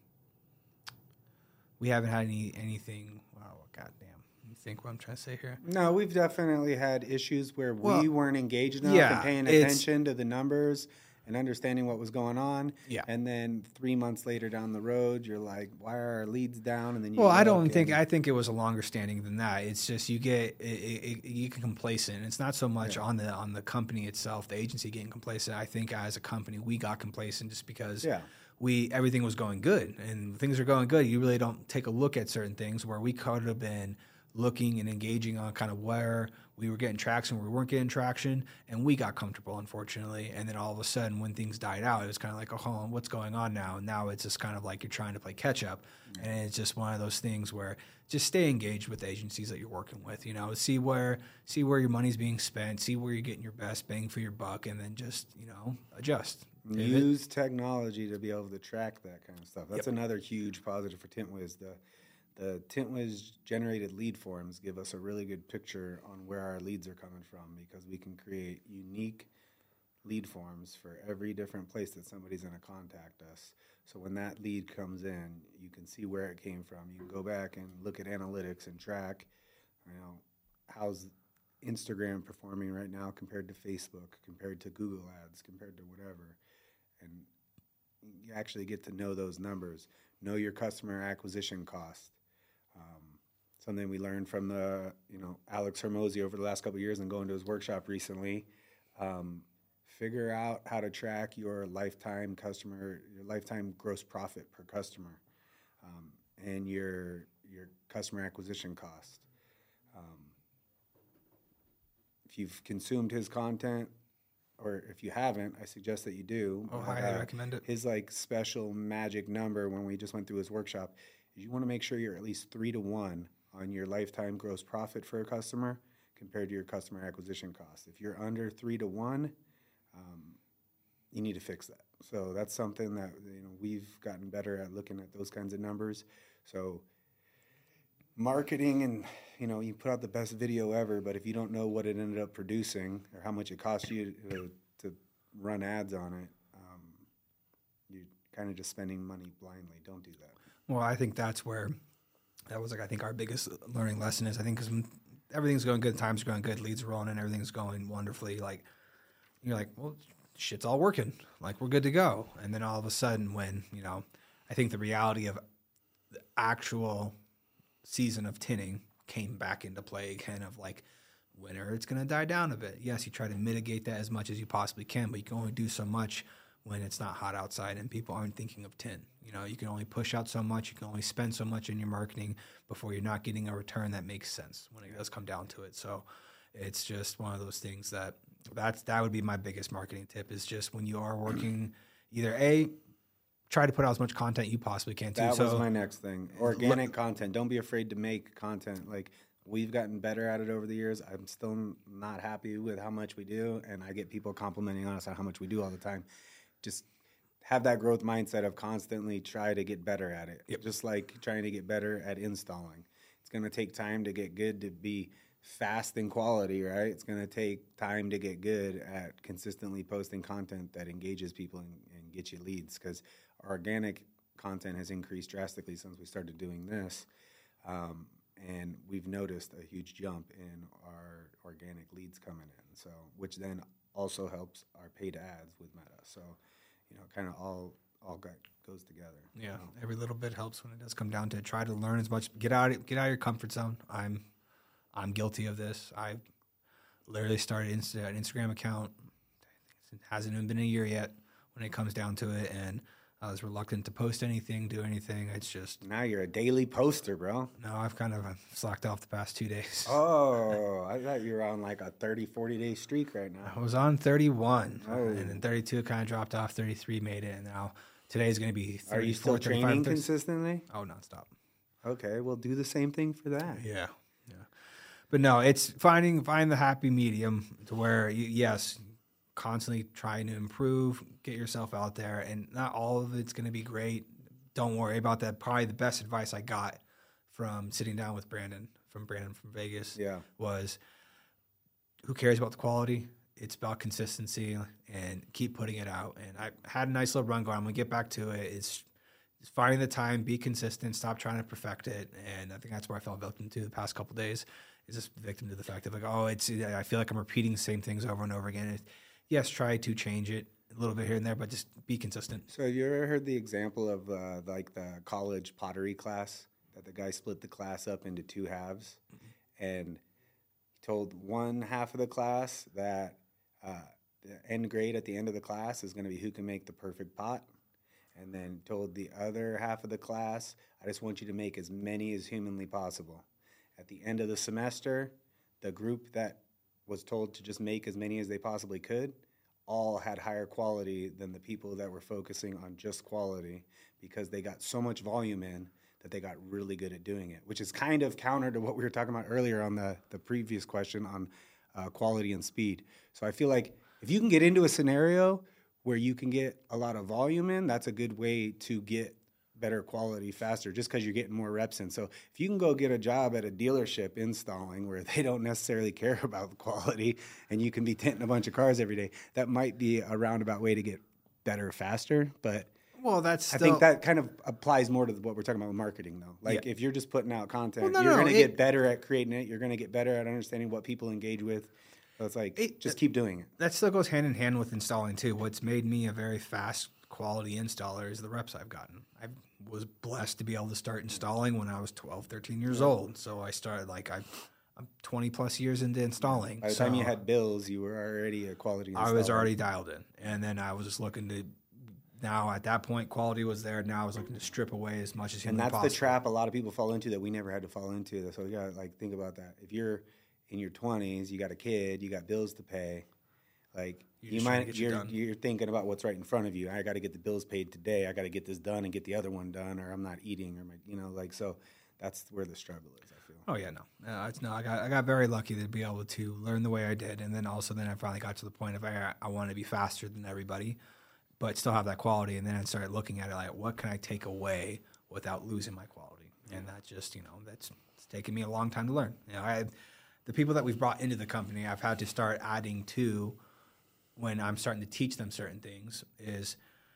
S1: we haven't had any, anything, wow, goddamn. Let me think what I'm trying to say here.
S2: No, we've definitely had issues where
S1: Well,
S2: we weren't engaged enough
S1: yeah,
S2: and paying
S1: it's-
S2: attention to the numbers and understanding what was going on.
S1: Yeah.
S2: And then three months later down the road, you're like, why are our leads down? And then you
S1: Well, I
S2: look
S1: don't think
S2: and-
S1: I think it was a longer standing than that. It's just you get it, it, it, you get complacent. It's not so much
S2: Yeah.
S1: on the on the company itself, the agency getting complacent. I think as a company we got complacent just because
S2: Yeah.
S1: we everything was going good and things are going good. You really don't take a look at certain things where we could have been looking and engaging on kind of where we were getting traction, where we weren't getting traction, and we got comfortable, unfortunately. And then all of a sudden, when things died out, it was kind of like, oh, hold on, what's going on now? And now it's just kind of like you're trying to play catch up. And it's just one of those things where just stay engaged with the agencies that you're working with. You know, see where see where your money's being spent, see where you're getting your best bang for your buck, and then just, you know, adjust. Pivot.
S2: Use technology to be able to track that kind of stuff. That's
S1: Yep.
S2: another huge positive for TintWiz. The the TintWiz generated lead forms give us a really good picture on where our leads are coming from because we can create unique lead forms for every different place that somebody's going to contact us. So when that lead comes in, you can see where it came from. You can go back and look at analytics and track, you know, how's Instagram performing right now compared to Facebook, compared to Google Ads, compared to whatever. And you actually get to know those numbers, know your customer acquisition cost. Um, something we learned from the, you know, Alex Hermosi over the last couple of years and going to his workshop recently. Um, figure out how to track your lifetime customer, your lifetime gross profit per customer, um, and your your customer acquisition cost. Um, if you've consumed his content, or if you haven't, I suggest that you do.
S1: Oh,
S2: But,
S1: highly
S2: uh,
S1: recommend it.
S2: His like special magic number when we just went through his workshop is you want to make sure you're at least three to one on your lifetime gross profit for a customer compared to your customer acquisition cost. If you're under three to one, um, you need to fix that. So that's something that, you know, we've gotten better at looking at those kinds of numbers. So marketing, and you know, you put out the best video ever, but if you don't know what it ended up producing or how much it cost you to, to run ads on it, um, you're kind of just spending money blindly. Don't do that.
S1: Well, I think that's where that was like I think our biggest learning lesson is. I think because everything's going good, times are going good, leads are rolling, and everything's going wonderfully. Like you're like, well, shit's all working, like we're good to go. And then all of a sudden, when you know, I think the reality of the actual season of tinning came back into play again. Of like, winter, it's going to die down a bit. Yes, you try to mitigate that as much as you possibly can, but you can only do so much when it's not hot outside and people aren't thinking of tin. You know, you can only push out so much, you can only spend so much in your marketing before you're not getting a return that makes sense when it does come down to it. So it's just one of those things that that's that would be my biggest marketing tip is just when you are working, either A, try to put out as much content you possibly can too.
S2: That
S1: so,
S2: was my next thing. Organic content. Don't be afraid to make content. Like, we've gotten better at it over the years. I'm still not happy with how much we do, and I get people complimenting us on how much we do all the time. just have that growth mindset of constantly try to get better at it.
S1: Yep.
S2: Just like trying to get better at installing. It's going to take time to get good to be fast in quality, right? It's going to take time to get good at consistently posting content that engages people and, and gets you leads, because organic content has increased drastically since we started doing this. Um, and we've noticed a huge jump in our organic leads coming in, so which then also helps our paid ads with Meta. So, you know, kind of all all got, goes together.
S1: Yeah,
S2: you know?
S1: every little bit helps when it does come down to it. Try to learn as much. Get out, get out of your comfort zone. I'm, I'm guilty of this. I literally started Insta, an Instagram account. It hasn't even been a year yet when it comes down to it, and I was reluctant to post anything, do anything. It's just
S2: Now you're a daily poster, bro.
S1: no. I've kind of slacked off the past two days.
S2: Oh, I thought you were on like a thirty, forty day streak right now.
S1: I was on thirty-one,
S2: Oh.
S1: and then thirty-two kind of dropped off. thirty-three made it, and now today's going to be thirty-four,
S2: Are you still
S1: thirty-five,
S2: training
S1: thirty
S2: consistently?
S1: Oh, nonstop.
S2: Okay, well, do the same thing for that.
S1: Yeah, yeah. But no, it's finding find the happy medium to where you, yes, constantly trying to improve, get yourself out there, and not all of it's going to be great. Don't worry about that. Probably the best advice I got from sitting down with Brandon, from Brandon from Vegas,
S2: Yeah.
S1: was who cares about the quality? It's about consistency and keep putting it out. And I had a nice little run going. I'm going to get back to it. It's Just finding the time, be consistent, stop trying to perfect it, and I think that's where I fell victim to the past couple of days. Is just victim to the fact of like, oh, it's I feel like I'm repeating the same things over and over again. It, yes, try to change it a little bit here and there, but just be consistent.
S2: So have you ever heard the example of uh, like the college pottery class, that the guy split the class up into two halves, mm-hmm. and he told one half of the class that uh, the end grade at the end of the class is going to be who can make the perfect pot. And then told the other half of the class, I just want you to make as many as humanly possible. At the end of the semester, the group that was told to just make as many as they possibly could all had higher quality than the people that were focusing on just quality, because they got so much volume in that they got really good at doing it, which is kind of counter to what we were talking about earlier on the, the previous question on uh, quality and speed. So I feel like if you can get into a scenario where you can get a lot of volume in, that's a good way to get better quality faster, just because you're getting more reps in. So if you can go get a job at a dealership installing where they don't necessarily care about the quality, and you can be tinting a bunch of cars every day, that might be a roundabout way to get better faster. But
S1: well, that's still,
S2: I think that kind of applies more to what we're talking about with marketing, though. Like
S1: yeah.
S2: if you're just putting out content,
S1: well, no,
S2: you're
S1: no,
S2: going to
S1: it,
S2: get better at creating it. You're going to get better at understanding what people engage with. So it's like, it, just keep doing it.
S1: That still goes hand in hand with installing too. What's made me a very fast quality installer is the reps I've gotten. I was blessed to be able to start installing when I was twelve, thirteen years old. So I started like I, I'm twenty plus years into installing.
S2: By the
S1: so
S2: time you had bills, you were already a quality installer.
S1: I was already dialed in. And then I was just looking to, now at that point, quality was there. Now I was looking to strip away as much as humanly
S2: possible. And that's
S1: possible.
S2: the trap a lot of people fall into that we never had to fall into. So you got to like think about that. If you're in your twenties, you got a kid, you got bills to pay, like
S1: you're
S2: you might
S1: you
S2: you're you're thinking about what's right in front of you. I got to get the bills paid today. I got to get this done and get the other one done, or I'm not eating, or my you know like so. That's where the struggle is, I feel.
S1: Oh yeah, no, uh, it's no. I got I got very lucky to be able to learn the way I did, and then also then I finally got to the point of I I want to be faster than everybody, but still have that quality. And then I started looking at it like, what can I take away without losing my quality? And that just you know that's it's taken me a long time to learn. You know, I. The people that we've brought into the company, I've had to start adding to when I'm starting to teach them certain things is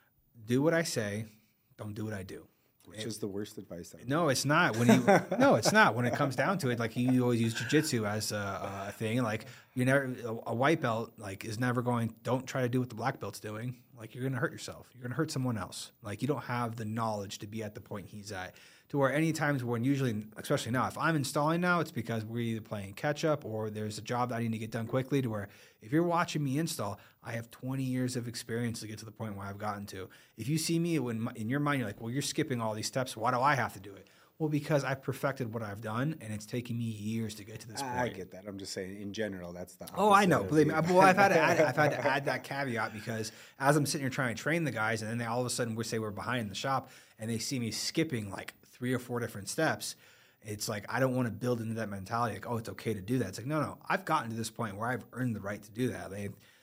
S1: do what I say, don't do what I do.
S2: Which it, is the worst advice ever.
S1: No, it's not. When you no, it's not. When it comes down to it, like you always use jiu-jitsu as a, a thing. Like you never a, a white belt like is never going. Don't try to do what the black belt's doing. Like you're gonna hurt yourself. You're gonna hurt someone else. Like you don't have the knowledge to be at the point he's at. To where any times when usually, especially now, if I'm installing now, it's because we're either playing catch up or there's a job that I need to get done quickly. To where if you're watching me install, I have twenty years of experience to get to the point where I've gotten to. If you see me when in your mind, you're like, well, you're skipping all these steps. Why do I have to do it? Well, because I've perfected what I've done, and it's taken me years to get to this point.
S2: I get that. I'm just saying, in general, that's the opposite.
S1: Oh, I know. Believe me. Well, I've had to add, I've had to add that caveat because as I'm sitting here trying to train the guys, and then they all of a sudden we say we're behind in the shop, and they see me skipping like three or four different steps. It's like I don't want to build into that mentality. Like, oh, it's okay to do that. It's like, no, no. I've gotten to this point where I've earned the right to do that. They,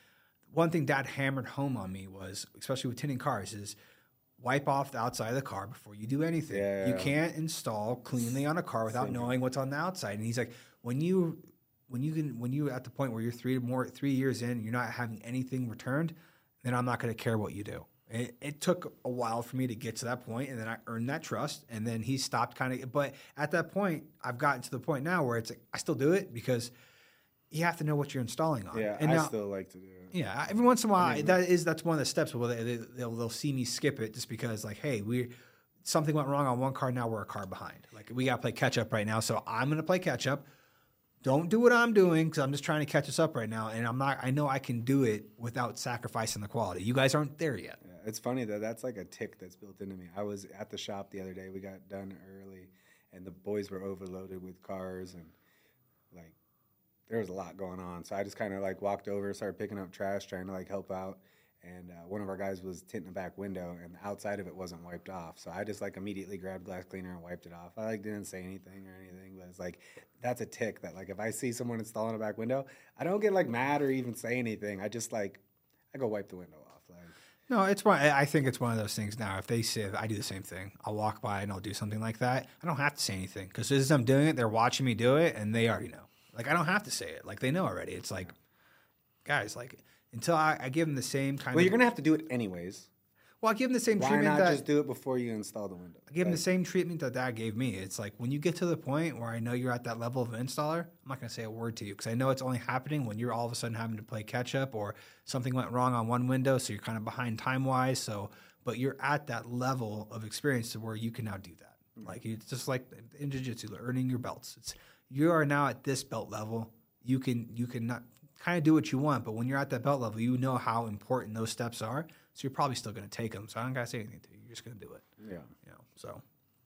S1: one thing Dad hammered home on me was, especially with tinting cars, is wipe off the outside of the car before you do anything.
S2: Yeah.
S1: You can't install cleanly on a car without
S2: Same.
S1: knowing what's on the outside. And he's like, when you when you can when you at the point where you're three more three years in, you're not having anything returned, then I'm not going to care what you do. It, it took a while for me to get to that point, and then I earned that trust, and then he stopped kind of. But at that point, I've gotten to the point now where it's like I still do it because you have to know what you're installing on.
S2: Yeah,
S1: and
S2: I
S1: now,
S2: still like to do it.
S1: Yeah, every once in a while,
S2: I mean,
S1: that is that's one of the steps where they, they'll they'll see me skip it just because like, hey, we something went wrong on one car, now we're a car behind. Like we got to play catch up right now, so I'm going to play catch up. Don't do what I'm doing because I'm just trying to catch us up right now, and I'm not. I know I can do it without sacrificing the quality. You guys aren't there yet.
S2: Yeah, it's funny that that's like a tick that's built into me. I was at the shop the other day. We got done early, and the boys were overloaded with cars, and like there was a lot going on. So I just kind of like walked over, started picking up trash, trying to like help out. And uh, one of our guys was tinting the back window, and the outside of it wasn't wiped off. So I just like immediately grabbed glass cleaner and wiped it off. I like didn't say anything or anything, but it's like that's a tick that like if I see someone installing a back window, I don't get like mad or even say anything. I just like I go wipe the window off. Like
S1: No, it's one. I think it's one of those things now. If they say I do the same thing, I'll walk by and I'll do something like that. I don't have to say anything because as I'm doing it, they're watching me do it, and they already know. Like I don't have to say it. Like they know already. It's like, guys, like. Until I, I give them the same kind
S2: well,
S1: of...
S2: you're going to have to do it anyways.
S1: Well, I give them the same
S2: Why
S1: treatment
S2: not
S1: that...
S2: just do it before you install the window?
S1: I give them
S2: Like,
S1: the same treatment that Dad gave me. It's like when you get to the point where I know you're at that level of an installer, I'm not going to say a word to you because I know it's only happening when you're all of a sudden having to play catch up or something went wrong on one window, so you're kind of behind time-wise. So, but you're at that level of experience to where you can now do that. Like it's just like in jiu-jitsu, earning your belts. It's you are now at this belt level. You can you can not... kind of do what you want, but when you're at that belt level, you know how important those steps are. So you're probably still going to take them. So I don't got to say anything to you. You're just going to do it.
S2: Yeah.
S1: You know. So,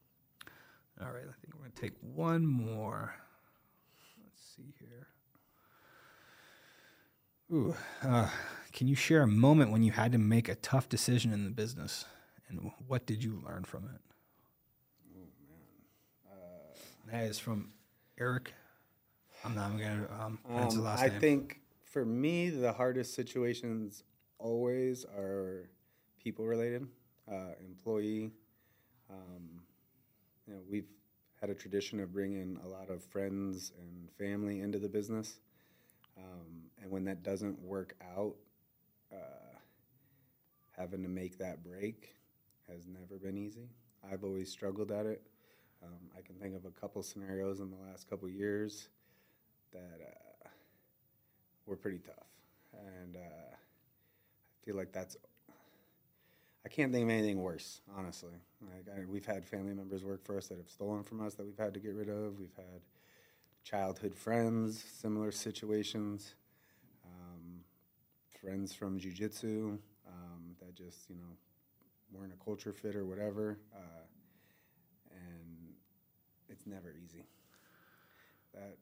S1: all right. I think we're going to take one more. Let's see here. Ooh. Uh, can you share a moment when you had to make a tough decision in the business, and what did you learn from it?
S2: Oh man. Uh,
S1: That is from Eric. I'm not going to um, answer the
S2: um,
S1: last
S2: I
S1: name.
S2: think for me, the hardest situations always are people related, uh, employee. Um, you know, we've had a tradition of bringing a lot of friends and family into the business. Um, and when that doesn't work out, uh, having to make that break has never been easy. I've always struggled at it. Um, I can think of a couple scenarios in the last couple years that uh, were pretty tough. And uh, I feel like that's, I can't think of anything worse, honestly. Like I, we've had family members work for us that have stolen from us that we've had to get rid of. We've had childhood friends, similar situations, um, friends from jiu-jitsu um, that just, you know, weren't a culture fit or whatever. Uh, and it's never easy. That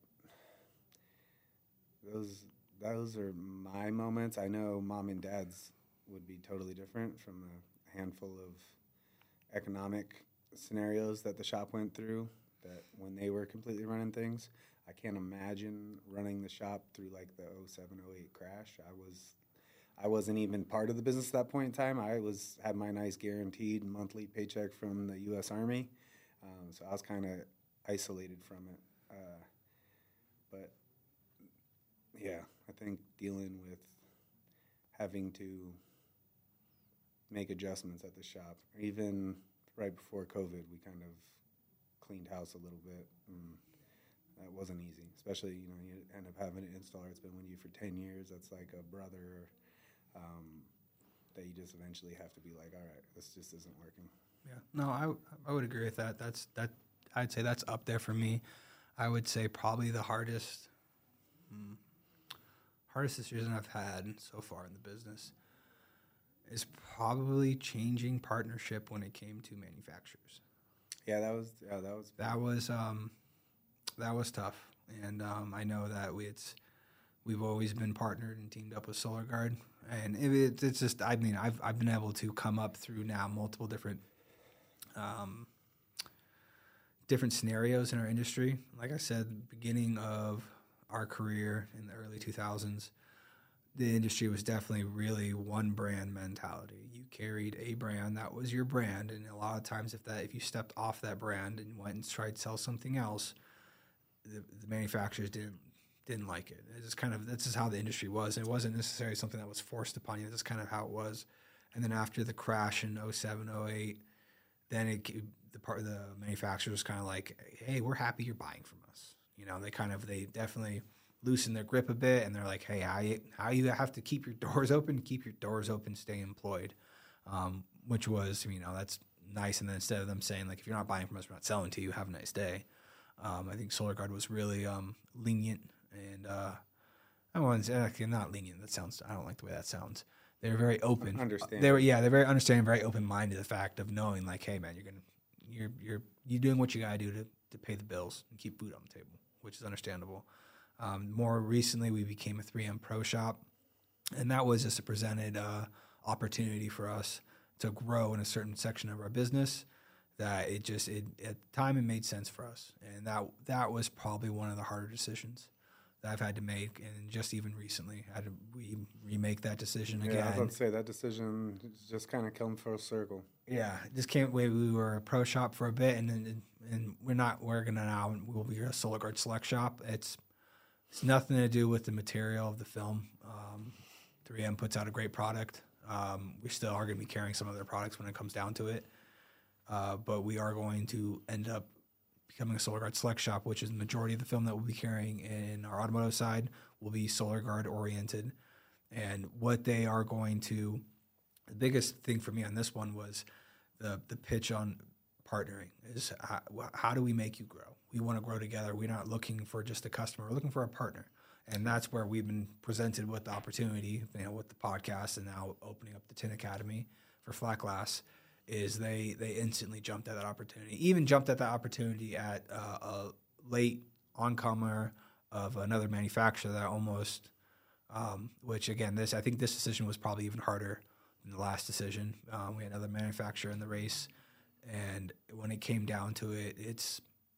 S2: Those those are my moments. I know mom and dad's would be totally different from the handful of economic scenarios that the shop went through that when they were completely running things. I can't imagine running the shop through like the oh seven oh eight crash. I was I wasn't even part of the business at that point in time. I was had my nice guaranteed monthly paycheck from the U S Army. Um, so I was kind of isolated from it. Uh, but yeah, I think dealing with having to make adjustments at the shop, even right before COVID, we kind of cleaned house a little bit. And that wasn't easy, especially, you know, you end up having an installer that's been with you for ten years. That's like a brother um, that you just eventually have to be like, all right, this just isn't working.
S1: Yeah, no, I I would agree with that. That's that. I'd say that's up there for me. I would say probably the hardest, hmm, hardest decision I've had so far in the business is probably changing partnership when it came to manufacturers.
S2: Yeah, that was yeah, that was
S1: That was um, that was tough, and um, I know that we it's we've always been partnered and teamed up with Solar Guard, and it, it, it's just I mean I've I've been able to come up through now multiple different um, different scenarios in our industry. Like I said, beginning of our career in the early two thousands, the industry was definitely really one brand mentality. You carried a brand that was your brand, and a lot of times, if that if you stepped off that brand and went and tried to sell something else, the, the manufacturers didn't didn't like it. It's just kind of that's just how the industry was. And it wasn't necessarily something that was forced upon you. That's kind of how it was. And then after the crash in oh seven, oh eight, then it the part the manufacturers was kind of like, hey, we're happy you're buying from us. You know, they kind of they definitely loosen their grip a bit, and they're like, hey, how you, how you have to keep your doors open, keep your doors open, stay employed, um, which was, you know, that's nice. And then instead of them saying, like, if you're not buying from us, we're not selling to you, have a nice day. Um, I think SolarGuard was really um, lenient, and uh, I want to say, not lenient, that sounds, I don't like the way that sounds. They were very open.
S2: Understand.
S1: They were, yeah, they're very understanding, very open-minded to the fact of knowing, like, hey, man, you're going to, you're, you're, you're doing what you got to do to to pay the bills and keep food on the table, which is understandable. Um, more recently, we became a three M Pro Shop, and that was just a presented uh, opportunity for us to grow in a certain section of our business. That it just it, at the time it made sense for us, and that that was probably one of the harder decisions that I've had to make, and just even recently had to we remake that decision
S2: yeah,
S1: again.
S2: I was about to say that decision just kind of come full circle.
S1: Yeah, just came away. We were a pro shop for a bit, and then and we're not. We're gonna now. We'll be a SolarGuard Select shop. It's It's nothing to do with the material of the film. Um, three M puts out a great product. Um, we still are going to be carrying some of their products when it comes down to it. Uh, but we are going to end up becoming a SolarGuard Select shop, which is the majority of the film that we'll be carrying in our automotive side will be SolarGuard oriented. And what they are going to, the biggest thing for me on this one was the the pitch on partnering is how, how do we make you grow? We want to grow together. We're not looking for just a customer. We're looking for a partner. And that's where we've been presented with the opportunity, you know, with the podcast and now opening up the Tin Academy for Flat Glass, is they they instantly jumped at that opportunity. Even jumped at that opportunity at uh, a late oncomer of another manufacturer that almost, um, which again, this I think this decision was probably even harder than the last decision. Um, we had another manufacturer in the race, and when it came down to it, it's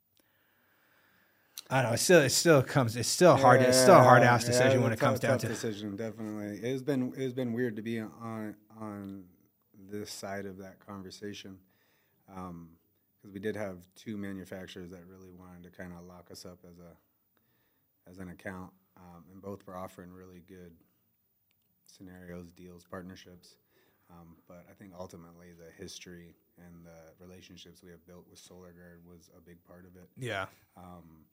S1: I don't know. It still, it still comes. It's still hard.
S2: Yeah,
S1: it's still a hard ass decision
S2: yeah,
S1: when it
S2: tough,
S1: comes down
S2: tough
S1: to
S2: decision. Definitely, it's been it's been weird to be on on this side of that conversation, because um, we did have two manufacturers that really wanted to kind of lock us up as a as an account, um, and both were offering really good scenarios, deals, partnerships. Um, but I think ultimately the history and the relationships we have built with SolarGuard was a big part of it.
S1: yeah.
S2: Um,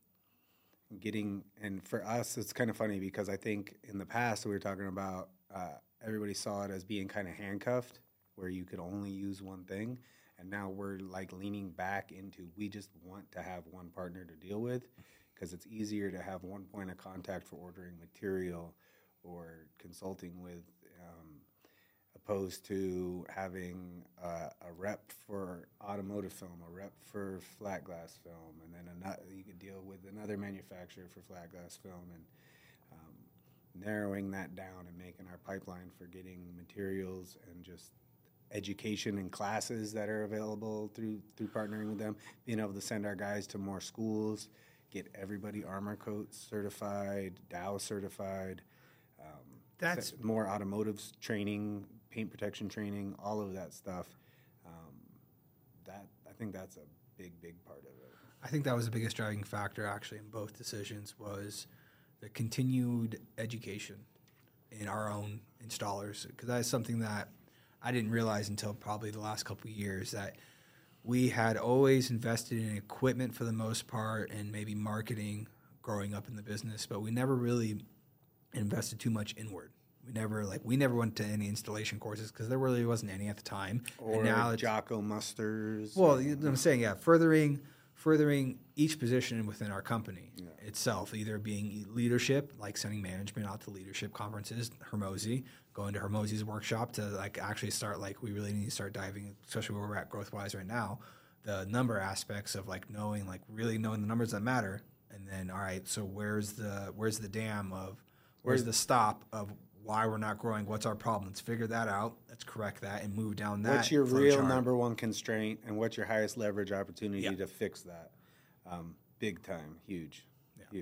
S2: getting and for us it's kind of funny because I think in the past we were talking about uh, everybody saw it as being kind of handcuffed where you could only use one thing, and now we're like leaning back into we just want to have one partner to deal with because it's easier to have one point of contact for ordering material or consulting with um, opposed to having uh, a rep for automotive film, a rep for flat glass film, and then another, you could deal with another manufacturer for flat glass film, and um, narrowing that down and making our pipeline for getting materials and just education and classes that are available through through partnering with them, being able to send our guys to more schools, get everybody Armor Coat certified, Dow certified, um,
S1: That's
S2: more automotive training, paint protection training, all of that stuff. Um, that I think that's a big, big part of it.
S1: I think that was the biggest driving factor actually in both decisions was the continued education in our own installers, because that's something that I didn't realize until probably the last couple of years, that we had always invested in equipment for the most part and maybe marketing growing up in the business, but we never really invested too much inward. We never like we never went to any installation courses because there really wasn't any at the time.
S2: Or
S1: and now
S2: Jocko Musters.
S1: Well, you know what I'm saying, yeah, furthering furthering each position within our company
S2: yeah.
S1: itself, either being leadership, like sending management out to leadership conferences, Hermosi, going to Hermosi's workshop to like actually start like we really need to start diving, especially where we're at growth wise right now, the number aspects of like knowing like really knowing the numbers that matter, and then all right, so where's the where's the dam of where's the stop of why we're not growing, what's our problem? Let's figure that out. Let's correct that and move down that.
S2: What's your
S1: flow
S2: real
S1: chart.
S2: number one constraint, and what's your highest leverage opportunity
S1: Yeah.
S2: to fix that? Um, big time, huge,
S1: Yeah.
S2: huge.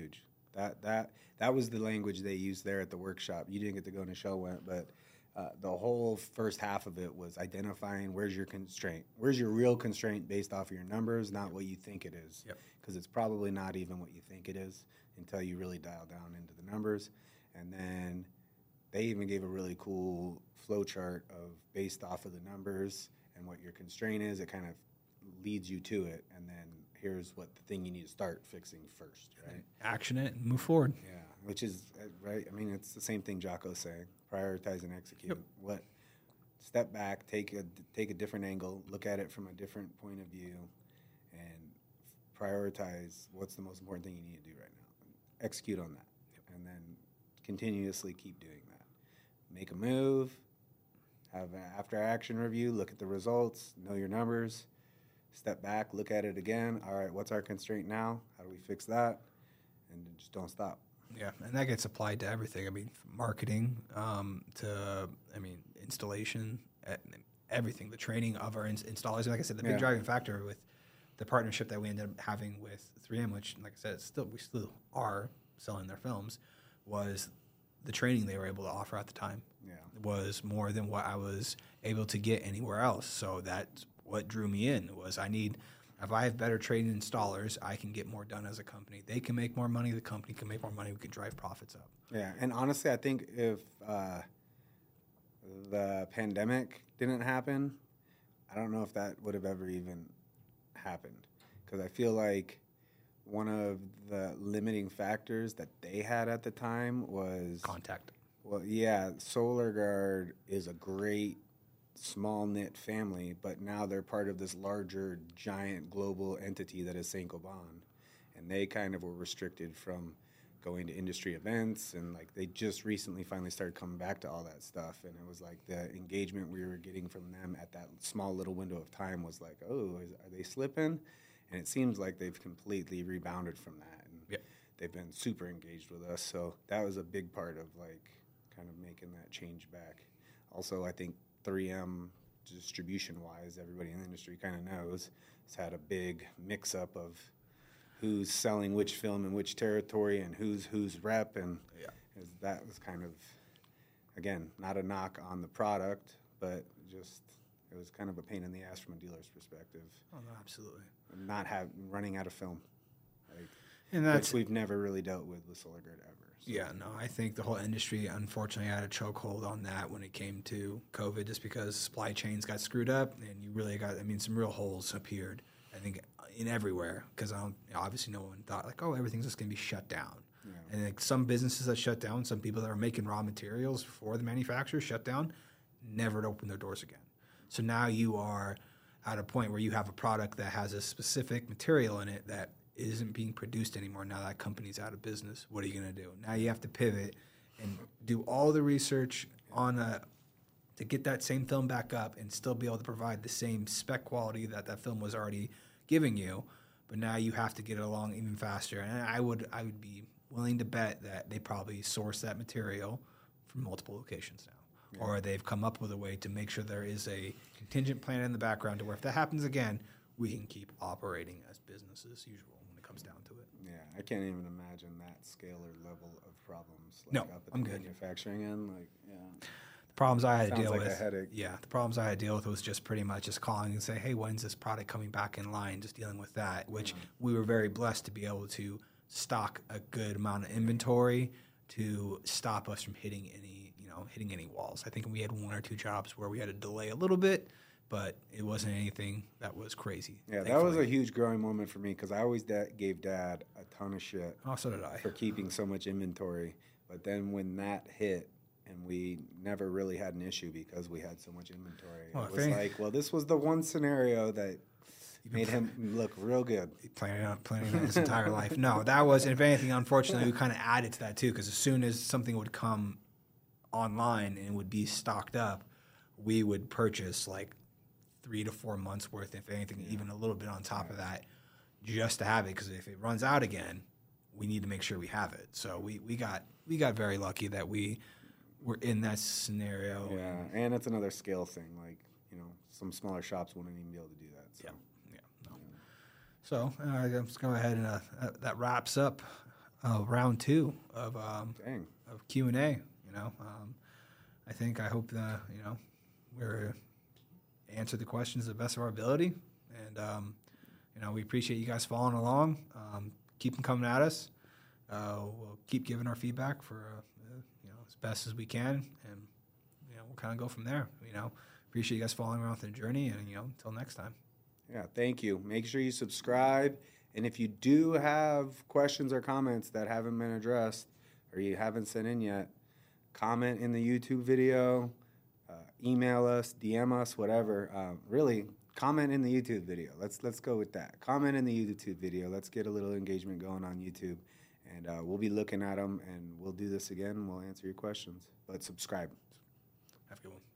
S2: That that that was the language they used there at the workshop. You didn't get to go into show went, but uh, the whole first half of it was identifying where's your constraint, where's your real constraint based off of your numbers, not what you think it is, because
S1: Yep.
S2: it's probably not even what you think it is until you really dial down into the numbers. And then they even gave a really cool flow chart of based off of the numbers and what your constraint is. It kind of leads you to it, and then here's what the thing you need to start fixing first, right?
S1: Action it and move forward.
S2: Yeah, which is uh, right. I mean, it's the same thing Jocko's saying: prioritize and execute.
S1: Yep.
S2: What? Step back, take a take a different angle, look at it from a different point of view, and prioritize what's the most important thing you need to do right now. Execute on that,
S1: Yep.
S2: and then continuously keep doing that. Make a move, have an after action review, look at the results, know your numbers. Step back, look at it again. All right, what's our constraint now? How do we fix that? And just don't stop.
S1: Yeah, and that gets applied to everything. I mean, from marketing um, to, I mean, installation, e- everything. The training of our ins- installers. Like I said, the big
S2: Yeah.
S1: driving factor with the partnership that we ended up having with three M, which, like I said, it's still we still are selling their films, was the training they were able to offer at the time.
S2: Yeah.
S1: Was more than what I was able to get anywhere else. So that's what drew me in. Was I need. If I have better trained installers, I can get more done as a company. They can make more money. The company can make more money. We can drive profits up.
S2: Yeah, and honestly, I think if uh, the pandemic didn't happen, I don't know if that would have ever even happened. Because I feel like one of the limiting factors that they had at the time was
S1: Contact.
S2: Well, yeah, Solar Guard is a great small knit family, but now they're part of this larger, giant global entity that is Saint-Gobain, and they kind of were restricted from going to industry events, and like they just recently finally started coming back to all that stuff, and it was like the engagement we were getting from them at that small little window of time was like, oh, is, are they slipping? And it seems like they've completely rebounded from that, and
S1: Yep.
S2: they've been super engaged with us. So that was a big part of like kind of making that change back. Also, I think three M distribution-wise, everybody in the industry kind of knows, has had a big mix-up of who's selling which film in which territory and who's who's rep, and
S1: Yeah.
S2: is, that was kind of, again, not a knock on the product, but just it was kind of a pain in the ass from a dealer's perspective.
S1: Oh, no, absolutely.
S2: Not have running out of film, like,
S1: And that's
S2: which we've never really dealt with with Solar Guard ever. So.
S1: yeah, no, I think the whole industry unfortunately had a chokehold on that when it came to COVID, just because supply chains got screwed up and you really got, I mean, some real holes appeared, I think, in everywhere, because I don't, you know, obviously no one thought like, oh, everything's just going to be shut down.
S2: Yeah.
S1: And like some businesses that shut down, some people that are making raw materials for the manufacturers shut down, never opened their doors again. So now you are at a point where you have a product that has a specific material in it that isn't being produced anymore. Now that company's out of business. What are you going to do? Now you have to pivot and do all the research on a, to get that same film back up and still be able to provide the same spec quality that that film was already giving you. But now you have to get it along even faster. And I would I would be willing to bet that they probably source that material from multiple locations now. Yeah. Or they've come up with a way to make sure there is a contingent plan in the background to where if that happens again, we can keep operating as business as usual when it comes down to it.
S2: Yeah, I can't even imagine that scale or level of problems. Like
S1: No,
S2: up at
S1: I'm
S2: the
S1: good.
S2: manufacturing end, like, yeah.
S1: The problems I had to
S2: Sounds
S1: deal
S2: like a
S1: with,
S2: headache.
S1: yeah, the problems I had to deal with was just pretty much just calling and say, hey, when's this product coming back in line? Just dealing with that, which
S2: Mm-hmm.
S1: we were very blessed to be able to stock a good amount of inventory to stop us from hitting any, you know, hitting any walls. I think we had one or two jobs where we had to delay a little bit, but it wasn't anything that was crazy.
S2: Yeah, that was a huge growing moment for me because I always da- gave Dad a ton of shit
S1: Oh, so did I.
S2: for keeping so much inventory. But then when that hit, and we never really had an issue because we had so much inventory,
S1: Well,
S2: it was
S1: if any-
S2: like, well, this was the one scenario that made him look real good.
S1: Planning on planning on his entire life. No, that was, if anything, unfortunately, we kind of added to that too, because as soon as something would come online and would be stocked up, we would purchase like three to four months worth, if anything, even a little bit on top of that, just to have it. Because if it runs out again, we need to make sure we have it. So we, we got we got very lucky that we were in that scenario.
S2: Yeah, and it's another scale thing. Like, you know, some smaller shops wouldn't even be able to do that. So.
S1: Yeah. Yeah. No. So uh, let's go ahead and uh, that- that wraps up uh, round two of um,
S2: Dang.
S1: of Q and A. You know, um, I think I hope that you know we're answer the questions to the best of our ability, and um, you know we appreciate you guys following along. Um, keep them coming at us. Uh, we'll keep giving our feedback for uh, you know as best as we can, and you know we'll kind of go from there. You know, appreciate you guys following around with the journey, and you know until next time.
S2: Yeah, thank you. Make sure you subscribe. And if you do have questions or comments that haven't been addressed or you haven't sent in yet, comment in the YouTube video, uh, email us, D M us, whatever. Um, really, comment in the YouTube video. Let's let's go with that. Comment in the YouTube video. Let's get a little engagement going on YouTube. And uh, we'll be looking at them, and we'll do this again, and we'll answer your questions. But subscribe.
S1: Have a good one.